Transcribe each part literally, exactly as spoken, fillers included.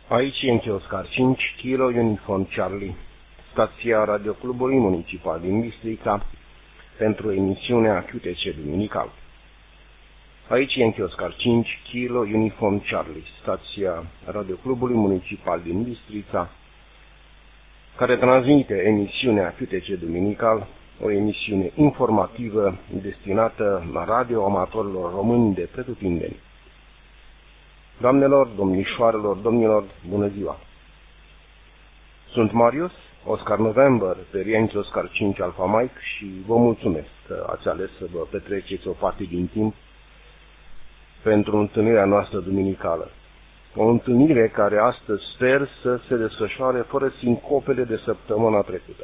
Aici e Oscar cinci, Kilo Uniform Charlie, stația Radioclubului Municipal din Bistrița, pentru emisiunea Q T C Duminical. Aici e Oscar cinci, Kilo Uniform Charlie, stația Radioclubului Municipal din Bistrița, care transmite emisiunea Q T C Duminical, o emisiune informativă destinată la radioamatorilor români de pretutindeni. Doamnelor, domnișoarelor, domnilor, bună ziua! Sunt Marius, Oscar November, pe Yankee Oscar cinci Alpha Mike și vă mulțumesc că ați ales să vă petreceți o parte din timp pentru întâlnirea noastră duminicală. O întâlnire care astăzi sper să se desfășoare fără sincopele de săptămâna trecută.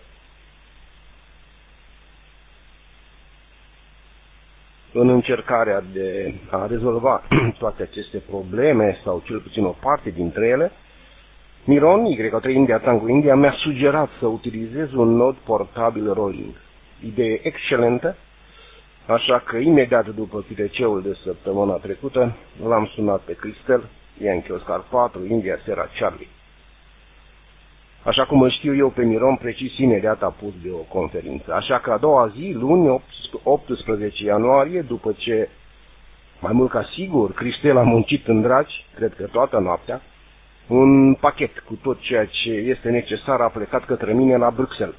În încercarea de a rezolva toate aceste probleme, sau cel puțin o parte dintre ele, Miron, Y trei India Tango India, mi-a sugerat să utilizez un nod portabil rolling. Idee excelentă, așa că imediat după Q T C-ul de săptămâna trecută, l-am sunat pe Cristel, Yankee Oscar patru, India Sierra Charlie. Așa cum îl știu eu pe Miron, precis imediat a pus de o conferință. Așa că a doua zi, luni, optsprezece ianuarie, după ce, mai mult ca sigur, Cristel a muncit în dragi, cred că toată noaptea, un pachet cu tot ceea ce este necesar a plecat către mine la Bruxelles.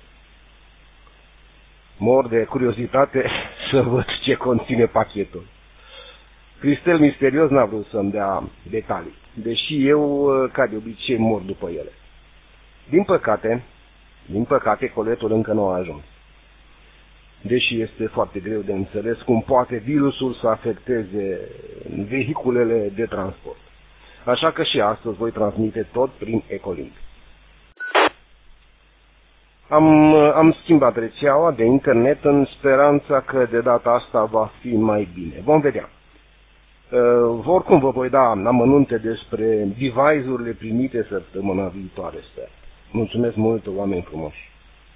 Mor de curiozitate să văd ce conține pachetul. Cristel misterios n-a vrut să-mi dea detalii, deși eu, ca de obicei, mor după ele. Din păcate, din păcate, coletul încă nu a ajuns. Deși este foarte greu de înțeles cum poate virusul să afecteze vehiculele de transport. Așa că și astăzi voi transmite tot prin Ecolink. Am, am schimbat rețeaua de internet în speranța că de data asta va fi mai bine. Vom vedea. Uh, oricum vă voi da amănunte despre device-urile primite săptămâna viitoare, sper. Mulțumesc mult, oameni frumoși.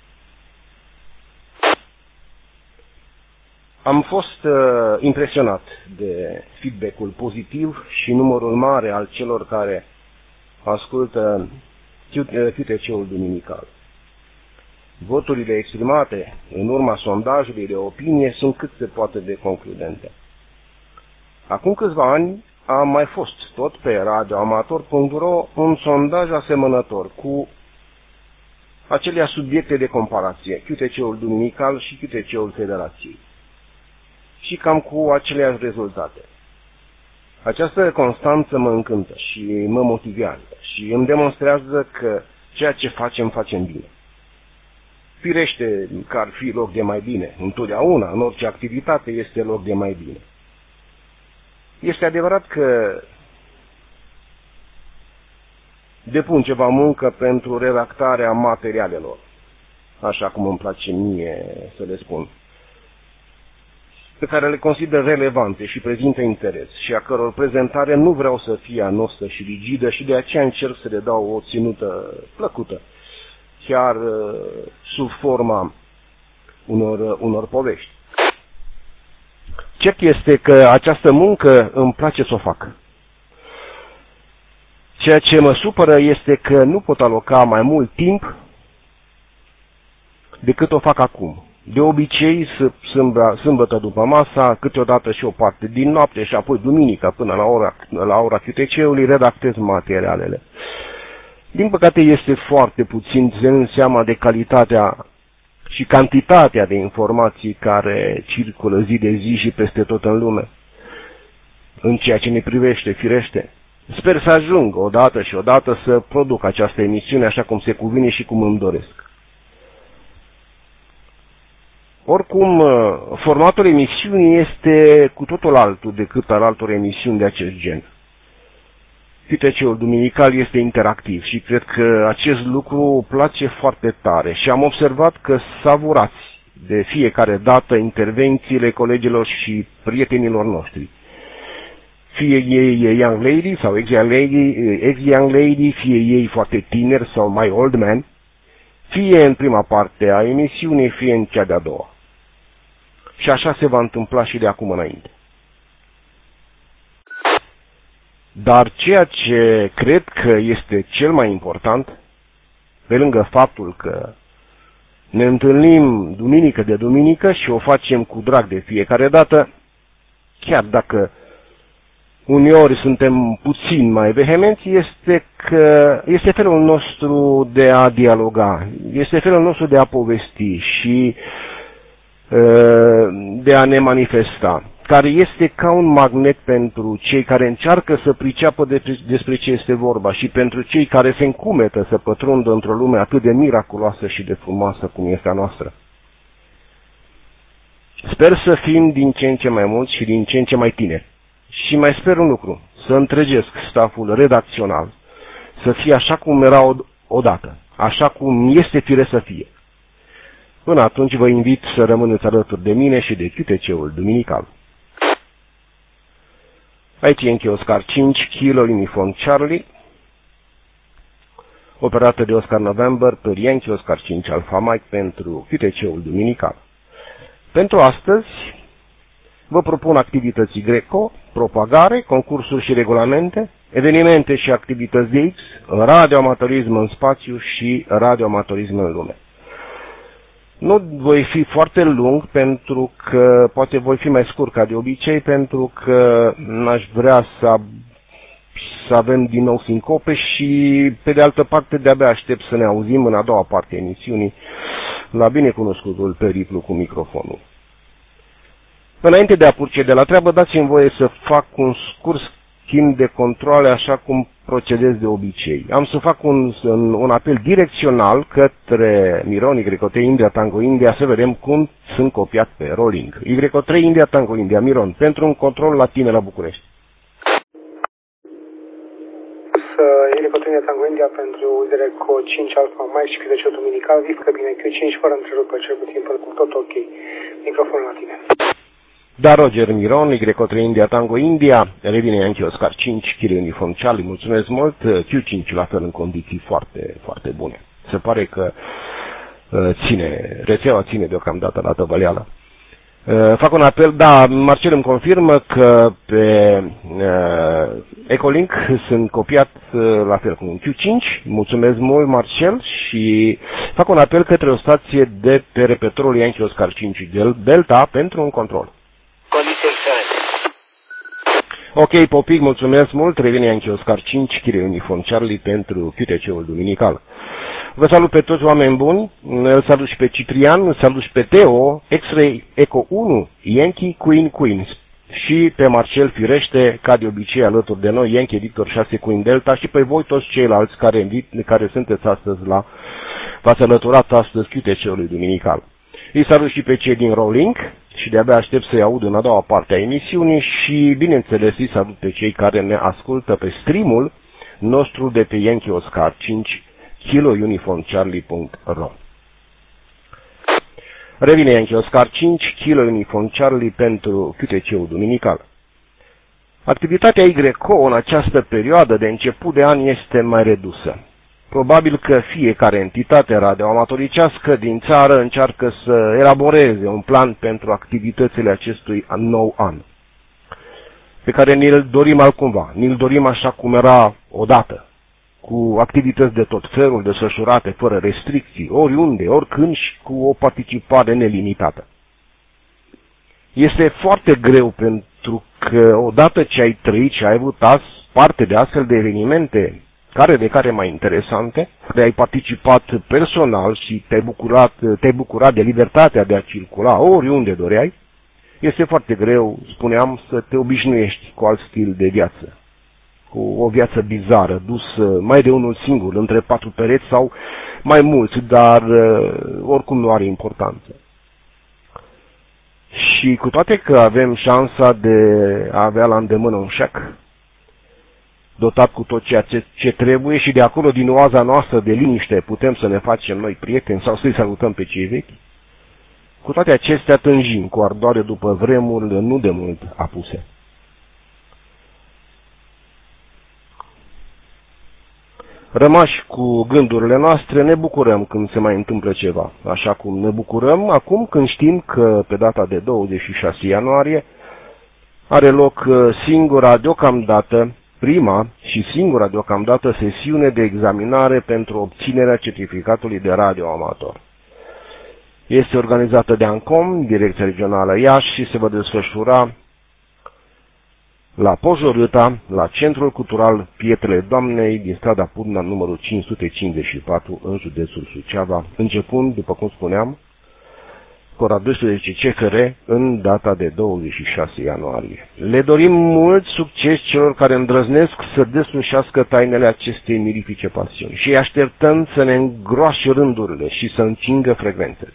Am fost uh, impresionat de feedback-ul pozitiv și numărul mare al celor care ascultă Q T C-ul duminical. Voturile exprimate în urma sondajului de opinie sunt cât se poate de concludente. Acum câțiva ani a mai fost tot pe radioamator punct ro un sondaj asemănător cu aceleași subiecte de comparație, Q T C-ul duminical și Q T C-ul Federației. Și cam cu aceleași rezultate. Această constanță mă încântă și mă motivează și îmi demonstrează că ceea ce facem, facem bine. Firește că ar fi loc de mai bine. Întotdeauna, în orice activitate, este loc de mai bine. Este adevărat că depun ceva muncă pentru redactarea materialelor, așa cum îmi place mie să le spun, pe care le consider relevante și prezintă interes și a căror prezentare nu vreau să fie anostă și rigidă și de aceea încerc să le dau o ținută plăcută, chiar uh, sub forma unor, uh, unor povești. Cert este că această muncă îmi place să o fac. Ceea ce mă supără este că nu pot aloca mai mult timp decât o fac acum. De obicei, sâmbătă după masa, câteodată și o parte din noapte și apoi duminică până la ora, la ora Q T C-ului redactez materialele. Din păcate este foarte puțin, ținând seama de calitatea și cantitatea de informații care circulă zi de zi și peste tot în lume. În ceea ce ne privește, firește. Sper să ajung odată și odată să produc această emisiune așa cum se cuvine și cum îmi doresc. Oricum, formatul emisiunii este cu totul altul decât al altor emisiuni de acest gen. Q T C-ul duminical este interactiv și cred că acest lucru place foarte tare și am observat că savurați de fiecare dată intervențiile colegilor și prietenilor noștri. Fie ei young lady sau ex-young lady, ex-young lady, fie ei foarte tineri sau mai old man, fie în prima parte a emisiunii, fie în cea de-a doua. Și așa se va întâmpla și de acum înainte. Dar ceea ce cred că este cel mai important, pe lângă faptul că ne întâlnim duminică de duminică și o facem cu drag de fiecare dată, chiar dacă uneori suntem puțin mai vehemenți, este că este felul nostru de a dialoga, este felul nostru de a povesti și de a ne manifesta, care este ca un magnet pentru cei care încearcă să priceapă despre ce este vorba și pentru cei care se încumetă să pătrundă într-o lume atât de miraculoasă și de frumoasă cum este a noastră. Sper să fim din ce în ce mai mulți și din ce în ce mai tineri. Și mai sper un lucru, să întregesc staful redacțional, să fie așa cum era odată, așa cum este fire să fie. Până atunci vă invit să rămâneți alături de mine și de Q T C-ul duminical. Aici Yankee Oscar cinci, Kilo Uniform Charlie, operată de Oscar November pe Yankee Oscar cinci Alpha Mike pentru Q T C-ul duminical. Pentru astăzi vă propun activități Greco, propagare, concursuri și regulamente, evenimente și activități de X, radioamatorism în spațiu și radioamatorism în lume. Nu voi fi foarte lung pentru că poate voi fi mai scurt ca de obicei, pentru că n-aș vrea să, să avem din nou sincope și pe de altă parte de-abia aștept să ne auzim în a doua parte a emisiunii la binecunoscutul periplu cu microfonul. Înainte de a procede la treabă, dați-mi voie să fac un scurt schimb de controle așa cum procedez de obicei. Am să fac un, un apel direcțional către Miron, Y trei India, Tango India, să vedem cum sunt copiat pe rolling. Y trei India, Tango India, Miron, pentru un control la tine la București. Y trei India, Tango India pentru Greco cinci Alpha Mike și Q T C duminical, vif că bine Q cinci fără întrerupere, cel puțin până cu tot ok. Microfonul la tine. Da, Roger Miron, Y trei India, Tango India, revine Yankee Oscar cinci, Kilo Uniform Charlie, mulțumesc mult, Q cinci la fel în condiții foarte, foarte bune. Se pare că ține, rețeaua ține deocamdată la tăvăleală. Fac un apel, da, Marcel îmi confirmă că pe uh, Ecolink sunt copiat uh, la fel cu un Q cinci, mulțumesc mult Marcel și fac un apel către o stație de pe repetorul Yankee Oscar cinci Delta pentru un control. Ok, Popic, mulțumesc mult, revine Yankee Oscar cinci, Kilo Uniform Charlie pentru Q T C-ul duminical. Vă salut pe toți oameni buni, îl salut și pe Ciprian, îl salut și pe Teo, X-Ray Eco unu, Yankee Queen Queen și pe Marcel firește, ca de obicei alături de noi, Yankee Victor șase Queen Delta și pe voi toți ceilalți care, care sunteți astăzi la, v-ați alăturat astăzi Q T C-ului duminical. Îi salut și pe cei din Rolling și de-abia aștept să-i aud în a doua parte a emisiunii și, bineînțeles, îi salut pe cei care ne ascultă pe streamul nostru de pe Yankee Oscar cinci, Kilo Uniform Charlie punct ro. Revine Yankee Oscar cinci, Kilo Uniform Charlie pentru Q T C-ul duminical. Activitatea Y C O în această perioadă de început de an este mai redusă. Probabil că fiecare entitate radioamatoricească din țară încearcă să elaboreze un plan pentru activitățile acestui nou an, pe care ni-l dorim altcumva, ni-l dorim așa cum era odată, cu activități de tot felul, desfășurate fără restricții, oriunde, oricând și cu o participare nelimitată. Este foarte greu pentru că odată ce ai trăit și ai avut parte de astfel de evenimente, care de care mai interesante, de ai participat personal și te-ai bucurat, te-ai bucurat de libertatea de a circula oriunde doreai, este foarte greu, spuneam, să te obișnuiești cu alt stil de viață, cu o viață bizară, dusă mai de unul singur, între patru pereți sau mai mulți, dar oricum nu are importanță. Și cu toate că avem șansa de a avea la îndemână un șec, dotat cu tot ceea ce, ce trebuie și de acolo, din oaza noastră de liniște, putem să ne facem noi prieteni sau să-i salutăm pe cei vechi, cu toate acestea tânjim cu ardoare după vremurile nu de mult apuse. Rămași cu gândurile noastre, ne bucurăm când se mai întâmplă ceva, așa cum ne bucurăm acum când știm că pe data de douăzeci și șase ianuarie are loc singura, deocamdată, prima și singura deocamdată sesiune de examinare pentru obținerea certificatului de radioamator. Este organizată de ANCOM, Direcția Regională Iași, și se va desfășura la Pojorâta, la Centrul Cultural Pietrele Doamnei, din strada Purna, numărul cinci sute cincizeci și patru, în județul Suceava, începând, după cum spuneam, cu ora douăsprezece C F R, în data de douăzeci și șase ianuarie. Le dorim mult succes celor care îndrăznesc să deslușească tainele acestei mirifice pasiuni și îi așteptăm să ne îngroașe rândurile și să încingă frecvențele.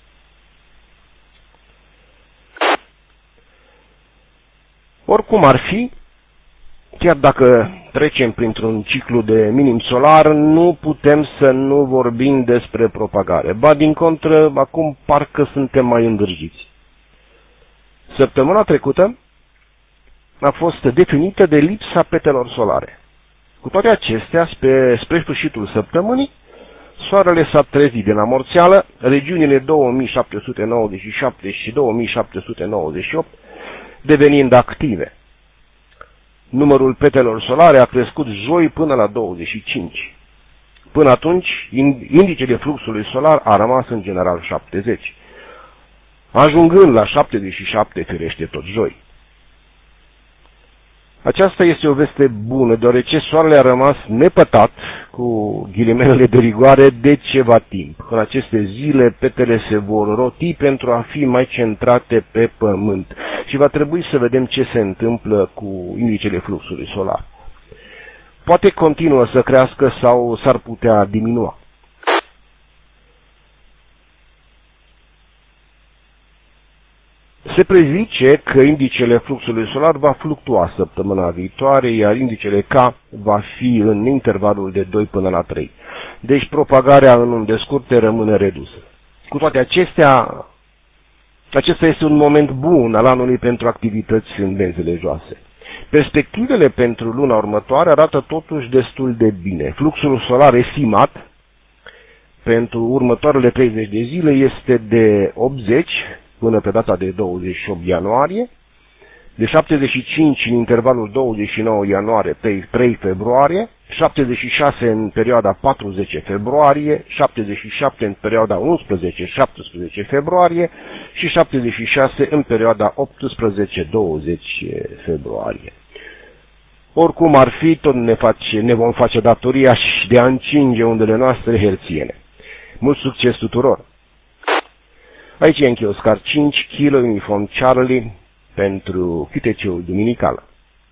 Oricum ar fi, chiar dacă trecem printr-un ciclu de minim solar, nu putem să nu vorbim despre propagare. Ba, din contră, acum parcă suntem mai îndrăjiți. Săptămâna trecută a fost definită de lipsa petelor solare. Cu toate acestea, spre, spre sfârșitul săptămânii, soarele s-a trezit din amorțeală, regiunile două mii șapte sute nouăzeci și șapte și două mii șapte sute nouăzeci și opt devenind active. Numărul petelor solare a crescut joi până la douăzeci și cinci. Până atunci, indicele fluxului solar a rămas în general șaptezeci, ajungând la șaptezeci și șapte firește tot joi. Aceasta este o veste bună, deoarece soarele a rămas nepătat, cu ghilimelele de rigoare, de ceva timp. În aceste zile, petele se vor roti pentru a fi mai centrate pe pământ și va trebui să vedem ce se întâmplă cu indicele fluxului solar. Poate continuă să crească sau s-ar putea diminua. Se prezice că indicele fluxului solar va fluctua săptămâna viitoare, iar indicele K va fi în intervalul de doi până la trei. Deci propagarea în unde scurte rămâne redusă. Cu toate acestea, acesta este un moment bun al anului pentru activități în benzile joase. Perspectivele pentru luna următoare arată totuși destul de bine. Fluxul solar estimat pentru următoarele treizeci de zile este de optzeci până pe data de douăzeci și opt ianuarie, de șaptezeci și cinci în intervalul douăzeci și nouă ianuarie pe trei februarie, șaptezeci și șase în perioada patruzeci februarie, șaptezeci și șapte în perioada unsprezece șaptesprezece februarie și șaptezeci și șase în perioada optsprezece douăzeci februarie. Oricum ar fi, tot ne, face, ne vom face datoria și de a încinge undele noastre herțiene. Mult succes tuturor! Aici e închei Oscar cinci, Kilo Uniform Charlie, pentru Q T C-ul duminical.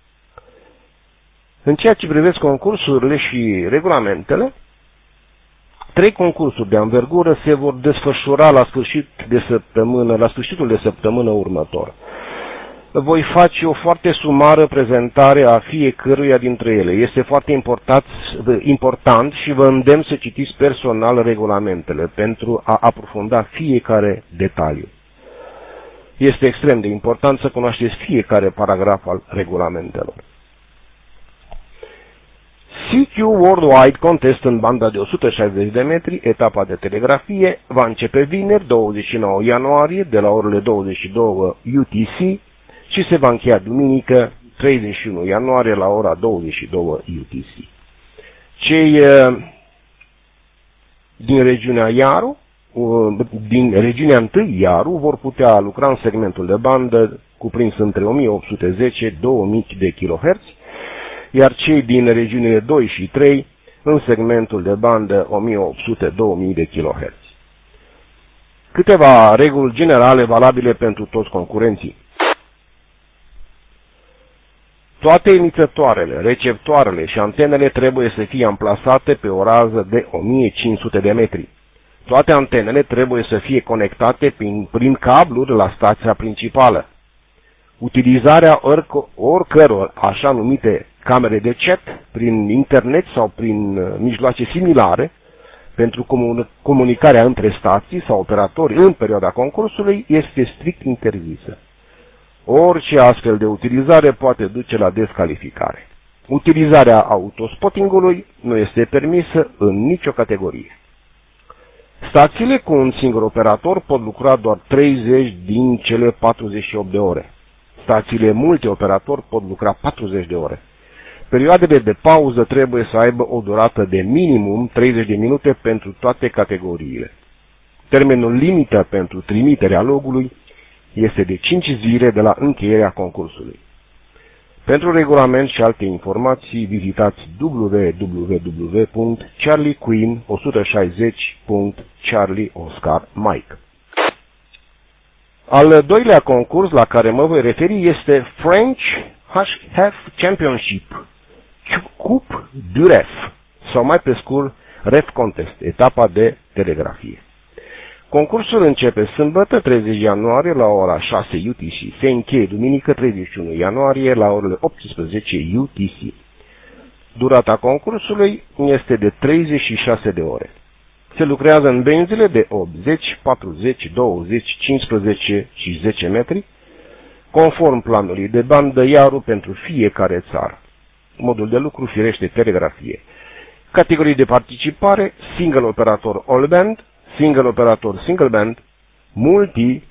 În ceea ce privesc concursurile și regulamentele, trei concursuri de anvergură se vor desfășura la, sfârșit de săptămână, la sfârșitul de săptămână următor. Voi face o foarte sumară prezentare a fiecăruia dintre ele. Este foarte important, important și vă îndemn să citiți personal regulamentele pentru a aprofunda fiecare detaliu. Este extrem de important să cunoașteți fiecare paragraf al regulamentelor. C Q Worldwide Contest în banda de o sută șaizeci de metri, etapa de telegrafie, va începe vineri, douăzeci și nouă ianuarie, de la orele douăzeci și două U T C, și se va încheia duminică, treizeci și unu ianuarie, la ora douăzeci și două U T C. Cei din regiunea Iaru, din regiunea întâi Iaru, vor putea lucra în segmentul de bandă cuprins între o mie opt sute zece - două mii de kiloherți, iar cei din regiunile doi și trei în segmentul de bandă o mie opt sute - două mii de kiloherți. Câteva reguli generale valabile pentru toți concurenții. Toate emițătoarele, receptoarele și antenele trebuie să fie amplasate pe o rază de o mie cinci sute de metri. Toate antenele trebuie să fie conectate prin, prin cabluri la stația principală. Utilizarea orică, oricăror așa numite camere de chat prin internet sau prin mijloace similare pentru comunicarea între stații sau operatori în perioada concursului este strict interzisă. Orice astfel de utilizare poate duce la descalificare. Utilizarea autospottingului nu este permisă în nicio categorie. Stațiile cu un singur operator pot lucra doar treizeci din cele patruzeci și opt de ore. Stațiile multioperator pot lucra patruzeci de ore. Perioadele de pauză trebuie să aibă o durată de minimum treizeci de minute pentru toate categoriile. Termenul limită pentru trimiterea logului este de cinci zile de la încheierea concursului. Pentru regulament și alte informații, vizitați w w w punct charlie queen o sută șaizeci punct charlie oscar mike. Al doilea concurs la care mă voi referi este French H F Championship, Coupe du Ref, sau mai pe scurt Ref Contest, etapa de telegrafie. Concursul începe sâmbătă treizeci ianuarie la ora șase U T C, se încheie duminică treizeci și unu ianuarie la orele optsprezece U T C. Durata concursului este de treizeci și șase de ore. Se lucrează în benzile de optzeci, patruzeci, douăzeci, cincisprezece și zece metri, conform planului de bandă Iaru pentru fiecare țară. Modul de lucru firește telegrafie. Categorii de participare: single operator all band, single operator single band, multi,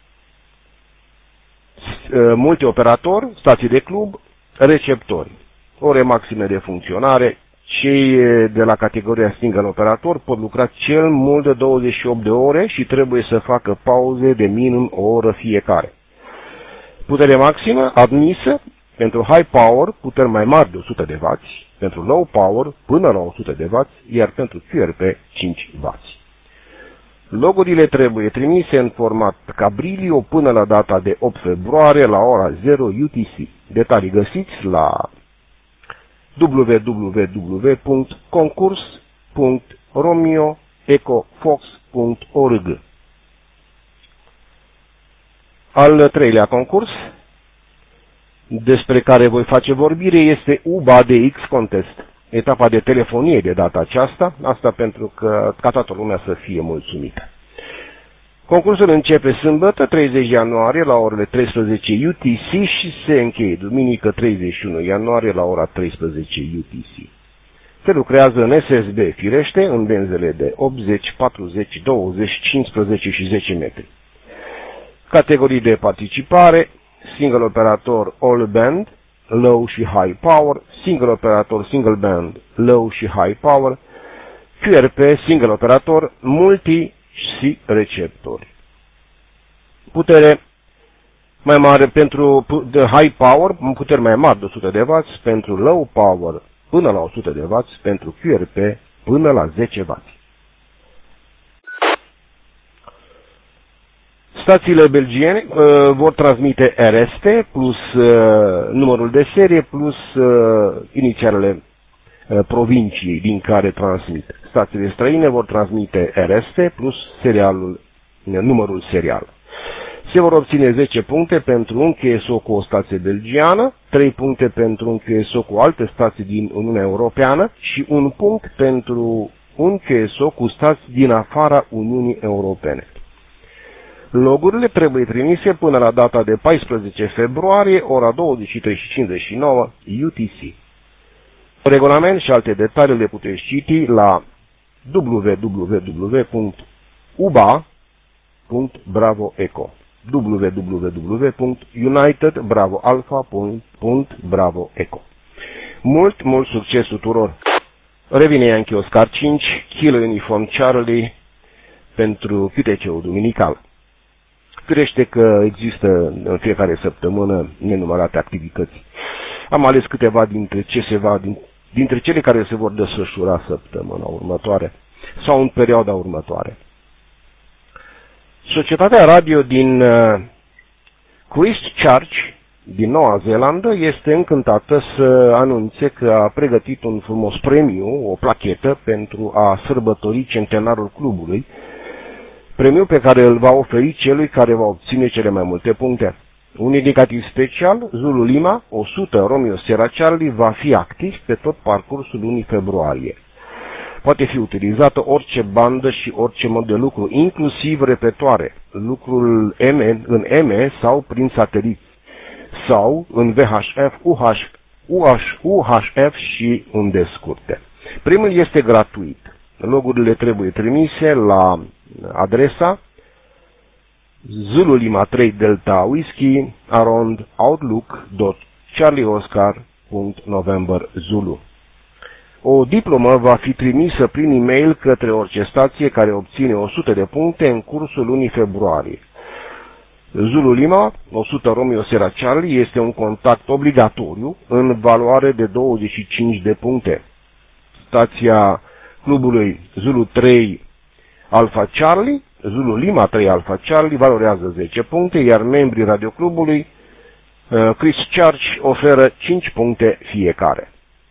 multi-operator, stații de club, receptori. Ore maxime de funcționare: cei de la categoria single operator pot lucra cel mult de douăzeci și opt de ore și trebuie să facă pauze de minim o oră fiecare. Putere maximă admisă: pentru high power, puteri mai mari de o sută de wați, pentru low power până la o sută de wați, iar pentru Q R P cinci wați. Logurile trebuie trimise în format Cabrilio până la data de opt februarie la ora zero U T C. Detalii găsiți la w w w punct concurs punct romeo eco fox punct org. Al treilea concurs despre care voi face vorbire este U B A D X Contest, etapa de telefonie de data aceasta, asta pentru că ca toată lumea să fie mulțumită. Concursul începe sâmbătă treizeci ianuarie la orele treisprezece U T C și se încheie duminică treizeci și unu ianuarie la ora treisprezece U T C. Se lucrează în S S B firește, în benzele de optzeci, patruzeci, douăzeci, cincisprezece și zece metri. Categorii de participare: single operator all band, low și high power, single operator single band, low și high power, Q R P single operator, multi și receptori. Putere mai mare pentru de high power, puteri mai mari de o sută de wați, pentru low power până la o sută de wați, pentru Q R P până la zece wați. Stațiile belgiene uh, vor transmite R S T plus uh, numărul de serie plus uh, inițialele uh, provinciei din care transmit. Stațiile străine vor transmite R S T plus serialul, numărul serial. Se vor obține zece puncte pentru un Q S O cu o stație belgiană, trei puncte pentru un Q S O cu alte stații din Uniunea Europeană și un punct pentru un Q S O cu stații din afara Uniunii Europene. Logurile trebuie trimise până la data de paisprezece februarie, ora douăzeci și trei și cincizeci și nouă U T C. Regulament și alte detalii le puteți citi la w w w punct u b a punct bravo eco, w w w punct united bravo alpha punct bravo eco. Mult, mult succes tuturor! Revine Yankee Oscar cinci, Kilo Uniform Charlie pentru Q T C-ul duminical. Firește că există în fiecare săptămână nenumărate activități. Am ales câteva dintre, ce se va, din, dintre cele care se vor desfășura săptămâna următoare sau în perioada următoare. Societatea radio din uh, Christchurch, din Noua Zeelandă, este încântată să anunțe că a pregătit un frumos premiu, o plachetă, pentru a sărbători centenarul clubului, premiu pe care îl va oferi celui care va obține cele mai multe puncte. Un indicativ special, Zulu Lima o sută Romeo Sierra Charlie, va fi activ pe tot parcursul lunii februarie. Poate fi utilizată orice bandă și orice mod de lucru, inclusiv repetoare, lucrul M în M sau prin satelit, sau în V H F, U H, U H F și unde scurte. Primul este gratuit. Logurile trebuie trimise la adresa Zulu Lima trei Delta Whiskey arond outlook dot charlie oscar November Zulu. O diplomă va fi trimisă prin e-mail către orice stație care obține o sută de puncte în cursul lunii februarie. Zulu Lima, o sută Romeo Sierra Charlie, este un contact obligatoriu în valoare de douăzeci și cinci de puncte. Stația clubului Zulu trei Alpha Charlie, Zulu Lima trei Alpha Charlie, valorează zece puncte, iar membrii radioclubului Christchurch oferă cinci puncte fiecare.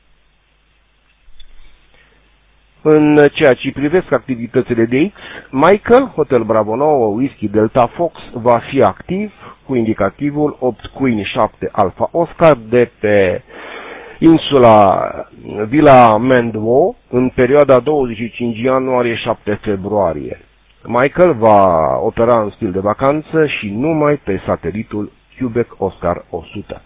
În ceea ce privesc activitățile de X, Michael, Hotel Bravo nouă, Whisky Delta Fox, va fi activ cu indicativul opt Queen șapte Alpha Oscar de pe insula Villa Mandevaux în perioada douăzeci și cinci ianuarie șapte februarie. Michael va opera în stil de vacanță și numai pe satelitul Quebec Oscar o sută.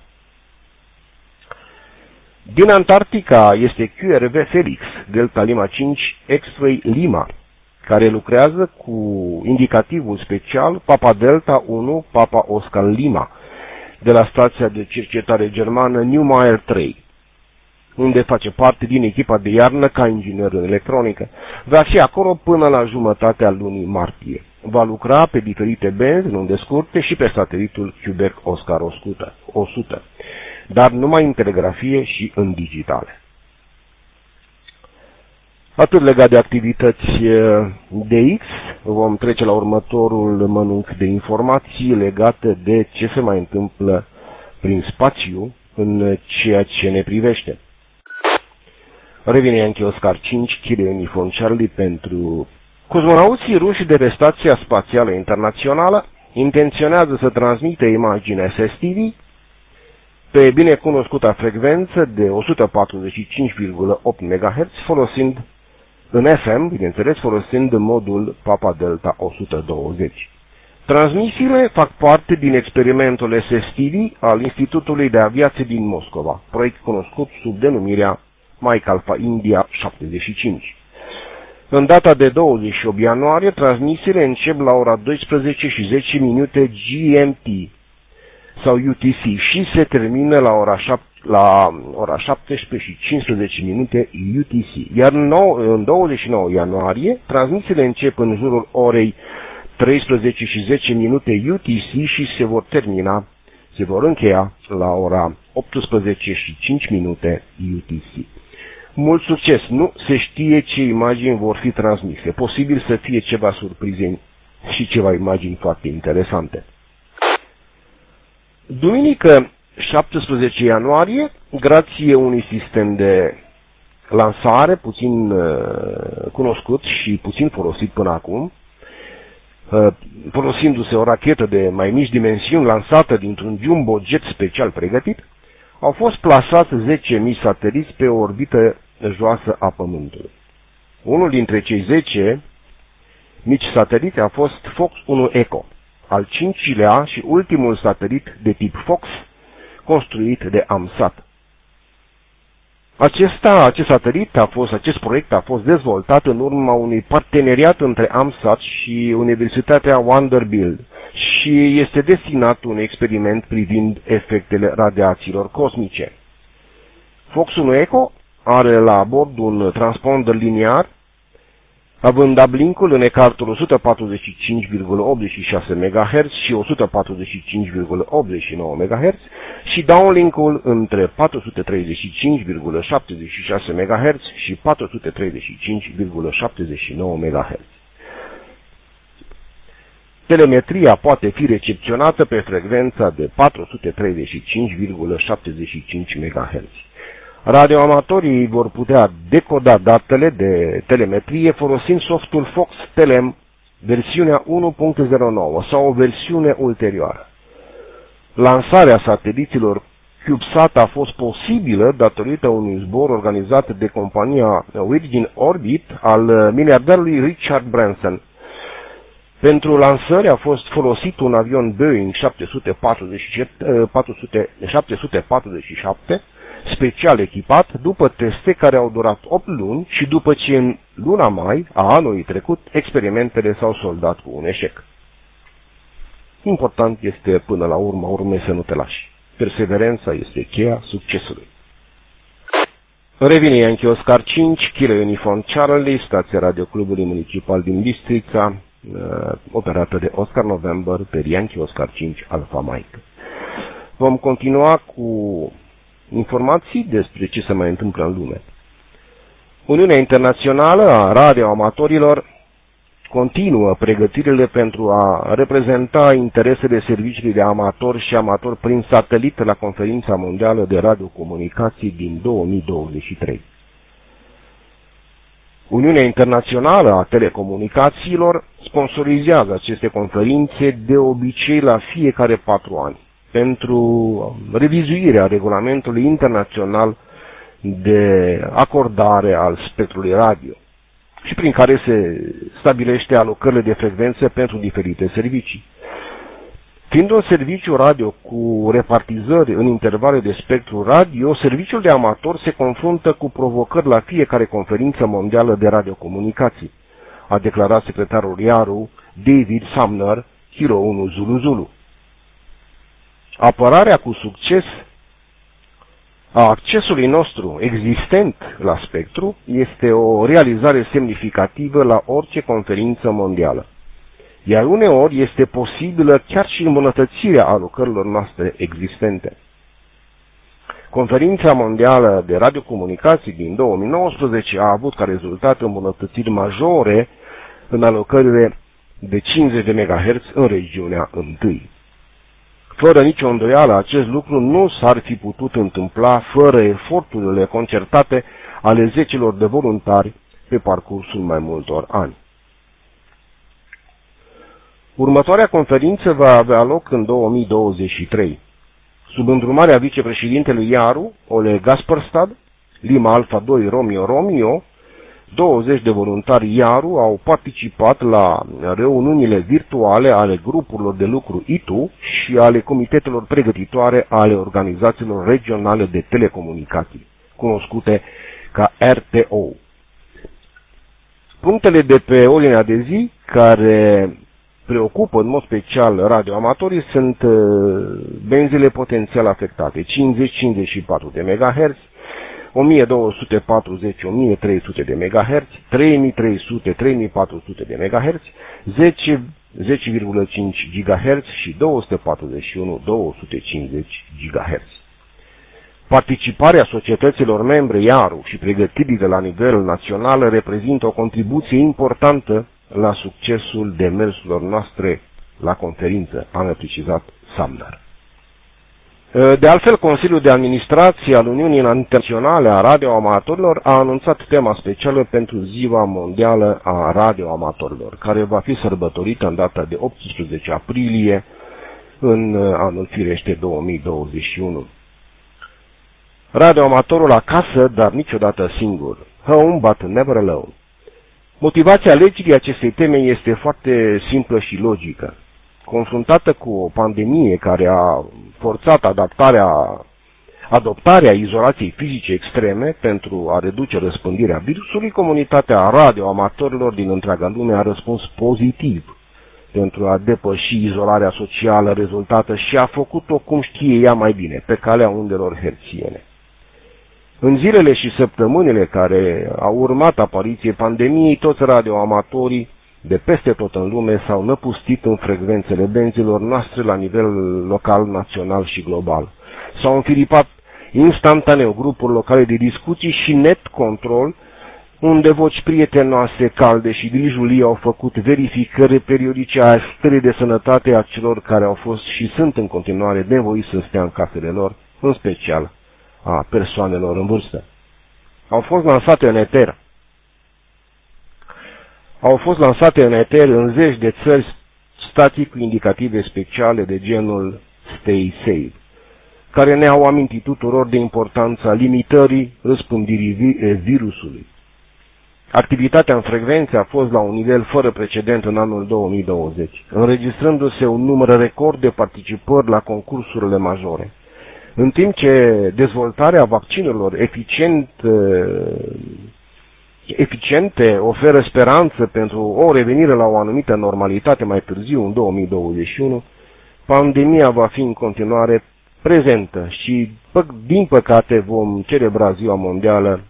Din Antarctica este Q R V Felix, Delta Lima cinci X-Ray Lima, care lucrează cu indicativul special Papa Delta unu Papa Oscar Lima, de la stația de cercetare germană Neumayer trei, unde face parte din echipa de iarnă ca inginer în electronică. Va fi acolo până la jumătatea lunii martie. Va lucra pe diferite benzi în unde scurte și pe satelitul Quebec Oscar o sută, dar numai în telegrafie și în digitale. Atât legat de activități de X, vom trece la următorul mănânc de informații legate de ce se mai întâmplă prin spațiu în ceea ce ne privește. Revine Yankee Oscar cinci, Kilo Uniform Charlie pentru cosmonauții ruși de pe Stația Spațială Internațională intenționează să transmită imagini S S T V pe binecunoscuta frecvență de o sută patruzeci și cinci virgulă opt megahertz, folosind în F M, bineînțeles, folosind modul Papa Delta o sută douăzeci. Transmisiile fac parte din experimentul S S T V al Institutului de Aviație din Moscova, proiect cunoscut sub denumirea Mike Alpha India șaptezeci și cinci. În data de douăzeci și opt ianuarie, transmisiile încep la ora douăsprezece și zece minute G M T sau U T C și se termină la ora, șapte, la ora șaptesprezece și cincisprezece minute U T C. Iar în douăzeci și nouă ianuarie, transmisiile încep în jurul orei treisprezece și zece minute U T C și se vor termina, se vor încheia la ora optsprezece și cinci minute U T C. Mult succes! Nu se știe ce imagini vor fi transmise. Posibil să fie ceva surprize și ceva imagini foarte interesante. Duminică, șaptesprezece ianuarie, grație unui sistem de lansare puțin uh, cunoscut și puțin folosit până acum, uh, folosindu-se o rachetă de mai mici dimensiuni lansată dintr-un jumbo jet special pregătit, au fost plasați zece mii sateliți pe o orbită joasă a Pământului. Unul dintre cei zece mici sateliți a fost Fox unu Echo, al cincilea și ultimul satelit de tip Fox construit de AMSAT. Acesta, acest satelit a fost, acest proiect a fost dezvoltat în urma unui parteneriat între AMSAT și Universitatea Vanderbilt și este destinat un experiment privind efectele radiațiilor cosmice. Fox unu Echo are la bord un transponder liniar, având uplink-ul în ecartul o sută patruzeci și cinci virgulă optzeci și șase megahertz și o sută patruzeci și cinci virgulă optzeci și nouă megahertz și downlink-ul între patru sute treizeci și cinci virgulă șaptezeci și șase megahertz și patru sute treizeci și cinci virgulă șaptezeci și nouă megahertz. Telemetria poate fi recepționată pe frecvența de patru sute treizeci și cinci virgulă șaptezeci și cinci megahertz. Radioamatorii vor putea decoda datele de telemetrie folosind softul Fox Telem versiunea unu punct zero nouă sau o versiune ulterioară. Lansarea sateliților CubeSat a fost posibilă datorită unui zbor organizat de compania Virgin Orbit al miliardarului Richard Branson. Pentru lansări a fost folosit un avion Boeing șapte sute patruzeci și șapte special echipat după teste care au durat opt luni și după ce în luna mai a anului trecut experimentele s-au soldat cu un eșec. Important este până la urma urmei să nu te lași. Perseverența este cheia succesului. Revine Yankee Oscar cinci, Kilo Uniform Charlie, stația radioclubului municipal din Bistrița, operată de Oscar November pe Yankee Oscar cinci Alpha Mike. Vom continua cu informații despre ce se mai întâmplă în lume. Uniunea Internațională a Radioamatorilor continuă pregătirile pentru a reprezenta interesele serviciului de amatori și amatori prin satelit la Conferința Mondială de Radiocomunicații din două mii douăzeci și trei. Uniunea Internațională a Telecomunicațiilor sponsorizează aceste conferințe de obicei la fiecare patru ani pentru revizuirea regulamentului internațional de acordare al spectrului radio și prin care se stabilește alocările de frecvențe pentru diferite servicii. Fiind un serviciu radio cu repartizări în intervale de spectru radio, serviciul de amator se confruntă cu provocări la fiecare conferință mondială de radiocomunicații, a declarat secretarul I A R U David Sumner, Kilo unu Zulu Zulu. Apărarea cu succes a accesului nostru existent la spectru este o realizare semnificativă la orice conferință mondială, iar uneori este posibilă chiar și îmbunătățirea alocărilor noastre existente. Conferința mondială de radiocomunicații din două mii nouăsprezece a avut ca rezultat îmbunătățiri majore în alocările de cincizeci de megahertz în regiunea întâi. Fără nicio îndoială, acest lucru nu s-ar fi putut întâmpla fără eforturile concertate ale zecilor de voluntari pe parcursul mai multor ani. Următoarea conferință va avea loc în două mii douăzeci și trei. Sub îndrumarea vicepreședintelui I A R U, Oleg Gasperstad, Lima Alpha doi Romeo Romeo, douăzeci de voluntari I A R U au participat la reuniunile virtuale ale grupurilor de lucru I T U și ale comitetelor pregătitoare ale organizațiilor regionale de telecomunicații, cunoscute ca R T O. Punctele de pe ordinea de zi care preocupă în mod special radioamatorii sunt benzile potențial afectate, cincizeci cincizeci și patru de megahertz, o mie două sute patruzeci o mie trei sute de megahertz, trei mii trei sute trei mii patru sute de megahertz, zece virgulă cinci gigahertz și două sute patruzeci și unu două sute cincizeci gigahertz. Participarea societăților membre I A R U și pregătirile la nivel național reprezintă o contribuție importantă la succesul demersurilor noastre la conferință, a precizat Sumner. De altfel, Consiliul de Administrație al Uniunii Internaționale a Radioamatorilor a anunțat tema specială pentru Ziua Mondială a Radioamatorilor, care va fi sărbătorită în data de optsprezece aprilie în anul firește două mii douăzeci și unu. Radioamatorul acasă, dar niciodată singur. Home but never alone. Motivația alegerii acestei teme este foarte simplă și logică. Confruntată cu o pandemie care a forțat adaptarea, adoptarea izolației fizice extreme pentru a reduce răspândirea virusului, comunitatea radioamatorilor din întreaga lume a răspuns pozitiv pentru a depăși izolarea socială rezultată și a făcut-o cum știe ea mai bine, pe calea undelor hertziene. În zilele și săptămânile care au urmat apariției pandemiei, toți radioamatorii de peste tot în lume s-au năpustit în frecvențele benzilor noastre la nivel local, național și global. S-au înfiripat instantaneu grupuri locale de discuții și net control, unde voci prietenoase, calde și grijulii au făcut verificări periodice a stării de sănătate a celor care au fost și sunt în continuare nevoiți să stea în casele lor, în special a persoanelor în vârstă. Au fost lansate în eter. Au fost lansate în eter în zeci de țări stații cu indicative speciale de genul Stay Safe, care ne-au amintit tuturor de importanța limitării răspândirii virusului. Activitatea în frecvențe a fost la un nivel fără precedent în anul două mii douăzeci, înregistrându-se un număr record de participări la concursurile majore. În timp ce dezvoltarea vaccinurilor eficient, eficiente oferă speranță pentru o revenire la o anumită normalitate mai târziu, în două mii douăzeci și unu, pandemia va fi în continuare prezentă și, din păcate, vom celebra Ziua Mondială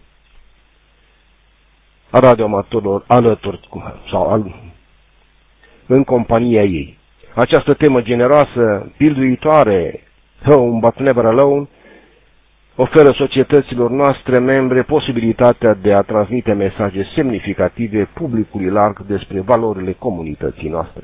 a radioamatorilor alături sau al, în compania ei. Această temă generoasă, pilduitoare, Home But Never Alone, oferă societăților noastre membre posibilitatea de a transmite mesaje semnificative publicului larg despre valorile comunității noastre.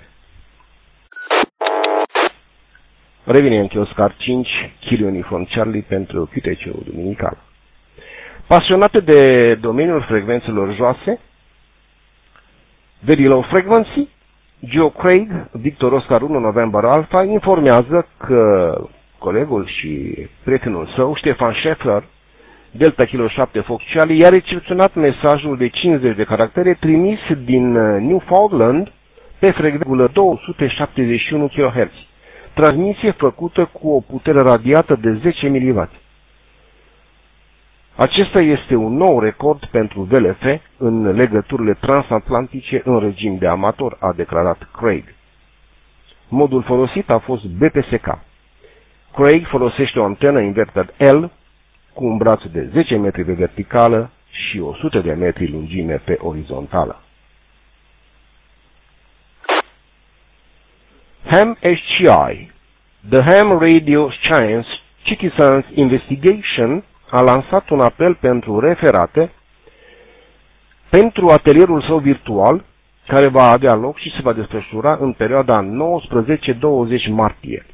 Revine în Oscar cinci, Kilo Uniform Charlie pentru Q T C-ul duminical. Pasionate de domeniul frecvențelor joase, Very Low Frequency, Joe Craig, Victor Oscar unu November Alpha, informează că colegul și prietenul său, Stefan Scheffler, Delta Kilo șapte Fox Charlie, i-a recepționat mesajul de cincizeci de caractere trimis din Newfoundland pe frecvență două sute șaptezeci și unu kilohertz, transmisie făcută cu o putere radiată de zece miliwatt. Acesta este un nou record pentru V L F în legăturile transatlantice în regim de amator, a declarat Craig. Modul folosit a fost B P S K. Craig folosește o antenă inverter L cu un braț de zece metri pe verticală și o sută de metri lungime pe orizontală. Ham H C I, The Ham Radio Science Citizens Investigation, a lansat un apel pentru referate pentru atelierul său virtual, care va avea loc și se va desfășura în perioada nouăsprezece douăzeci martie.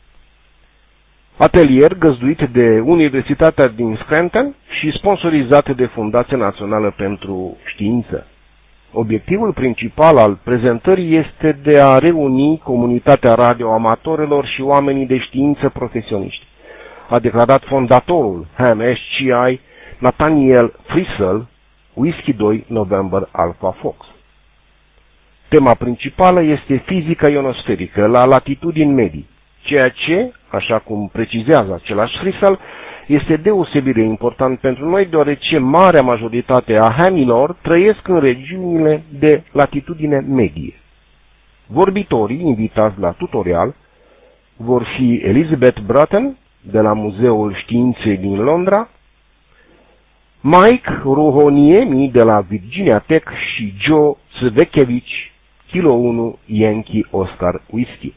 Atelier găzduit de Universitatea din Scranton și sponsorizat de Fundația Națională pentru Știință. Obiectivul principal al prezentării este de a reuni comunitatea radioamatorilor și oamenii de știință profesioniști, a declarat fondatorul Ham H C I, Nathaniel Frissell, Whiskey doi November Alpha Fox. Tema principală este fizica ionosferică la latitudini medii, ceea ce, așa cum precizează același Frissell, este deosebit de important pentru noi, deoarece marea majoritate a hamilor trăiesc în regiunile de latitudine medie. Vorbitorii invitați la tutorial vor fi Elizabeth Bratton, de la Muzeul Științei din Londra, Mike Ruhoniemi, de la Virginia Tech și Joe Cvekevici, Kilo unu Yankee Oscar Whiskey.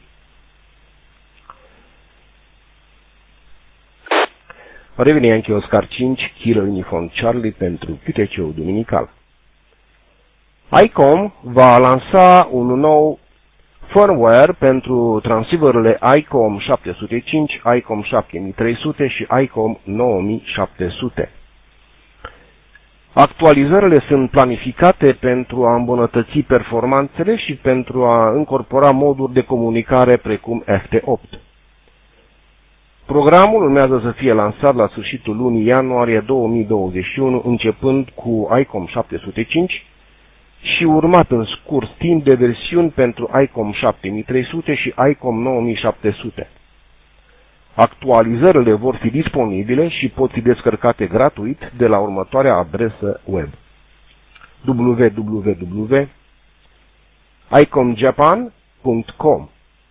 Revine Yankee Oscar cinci, Kilo Uniform Charlie pentru Q T C-ul duminical. I C O M va lansa un nou firmware pentru transceiverele I C O M șapte sute cinci, I C O M șapte mii trei sute și I C O M nouă mii șapte sute. Actualizările sunt planificate pentru a îmbunătăți performanțele și pentru a incorpora moduri de comunicare precum F T opt. Programul urmează să fie lansat la sfârșitul lunii ianuarie două mii douăzeci și unu, începând cu I C O M șapte sute cinci și urmat în scurt timp de versiuni pentru I C O M șapte mii trei sute și I C O M nouă mii șapte sute. Actualizările vor fi disponibile și pot fi descărcate gratuit de la următoarea adresă web: w w w punct i com japan punct com.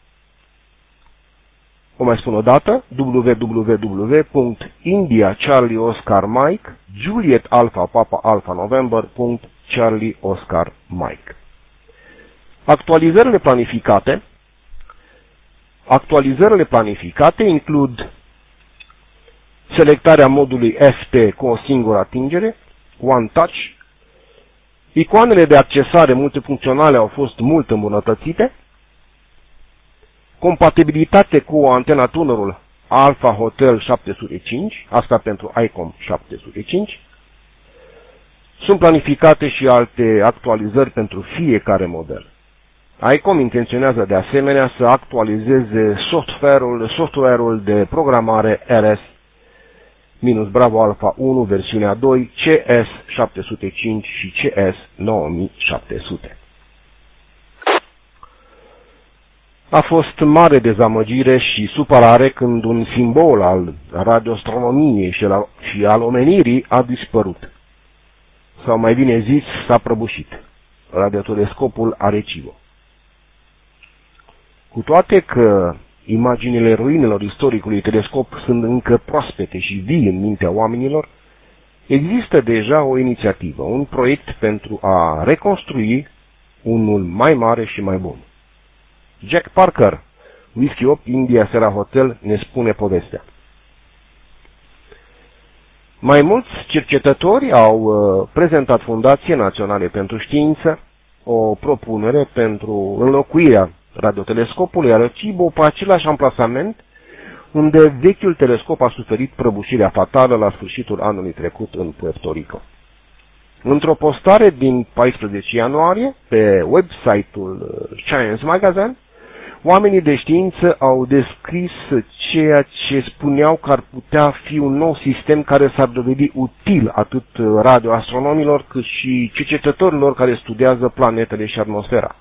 O mai spun o dată: w w w punct india charlie oscar mike juliet alpha papa alpha november punct charlie oscar mike. Actualizările planificate Actualizările planificate includ selectarea modului F T cu o singură atingere, One Touch. Icoanele de accesare multifuncționale au fost mult îmbunătățite. Compatibilitate cu antena tunerul Alpha Hotel șapte sute cinci, asta pentru I C O M șapte sute cinci. Sunt planificate și alte actualizări pentru fiecare model. I C O M intenționează de asemenea să actualizeze software-ul, software-ul de programare R S Bravo Alpha unu, versiunea doi, C S șapte sute cinci și C S nouă mii șapte sute. A fost mare dezamăgire și supărare când un simbol al radioastronomiei și, la, și al omenirii a dispărut. Sau mai bine zis, s-a prăbușit. Radiotelescopul Arecibo. Cu toate că imaginile ruinelor istoricului telescop sunt încă proaspete și vii în mintea oamenilor, există deja o inițiativă, un proiect pentru a reconstrui unul mai mare și mai bun. Jack Parker, Whiskey opt India Sierra Hotel, ne spune povestea. Mai mulți cercetători au uh, prezentat Fundației Naționale pentru Știință o propunere pentru înlocuirea radiotelescopului Arecibo pe același amplasament unde vechiul telescop a suferit prăbușirea fatală la sfârșitul anului trecut în Puerto Rico. Într-o postare din paisprezece ianuarie pe website-ul Science Magazine, oamenii de știință au descris ceea ce spuneau că ar putea fi un nou sistem care s-ar dovedi util atât radioastronomilor cât și cercetătorilor care studiază planetele și atmosfera.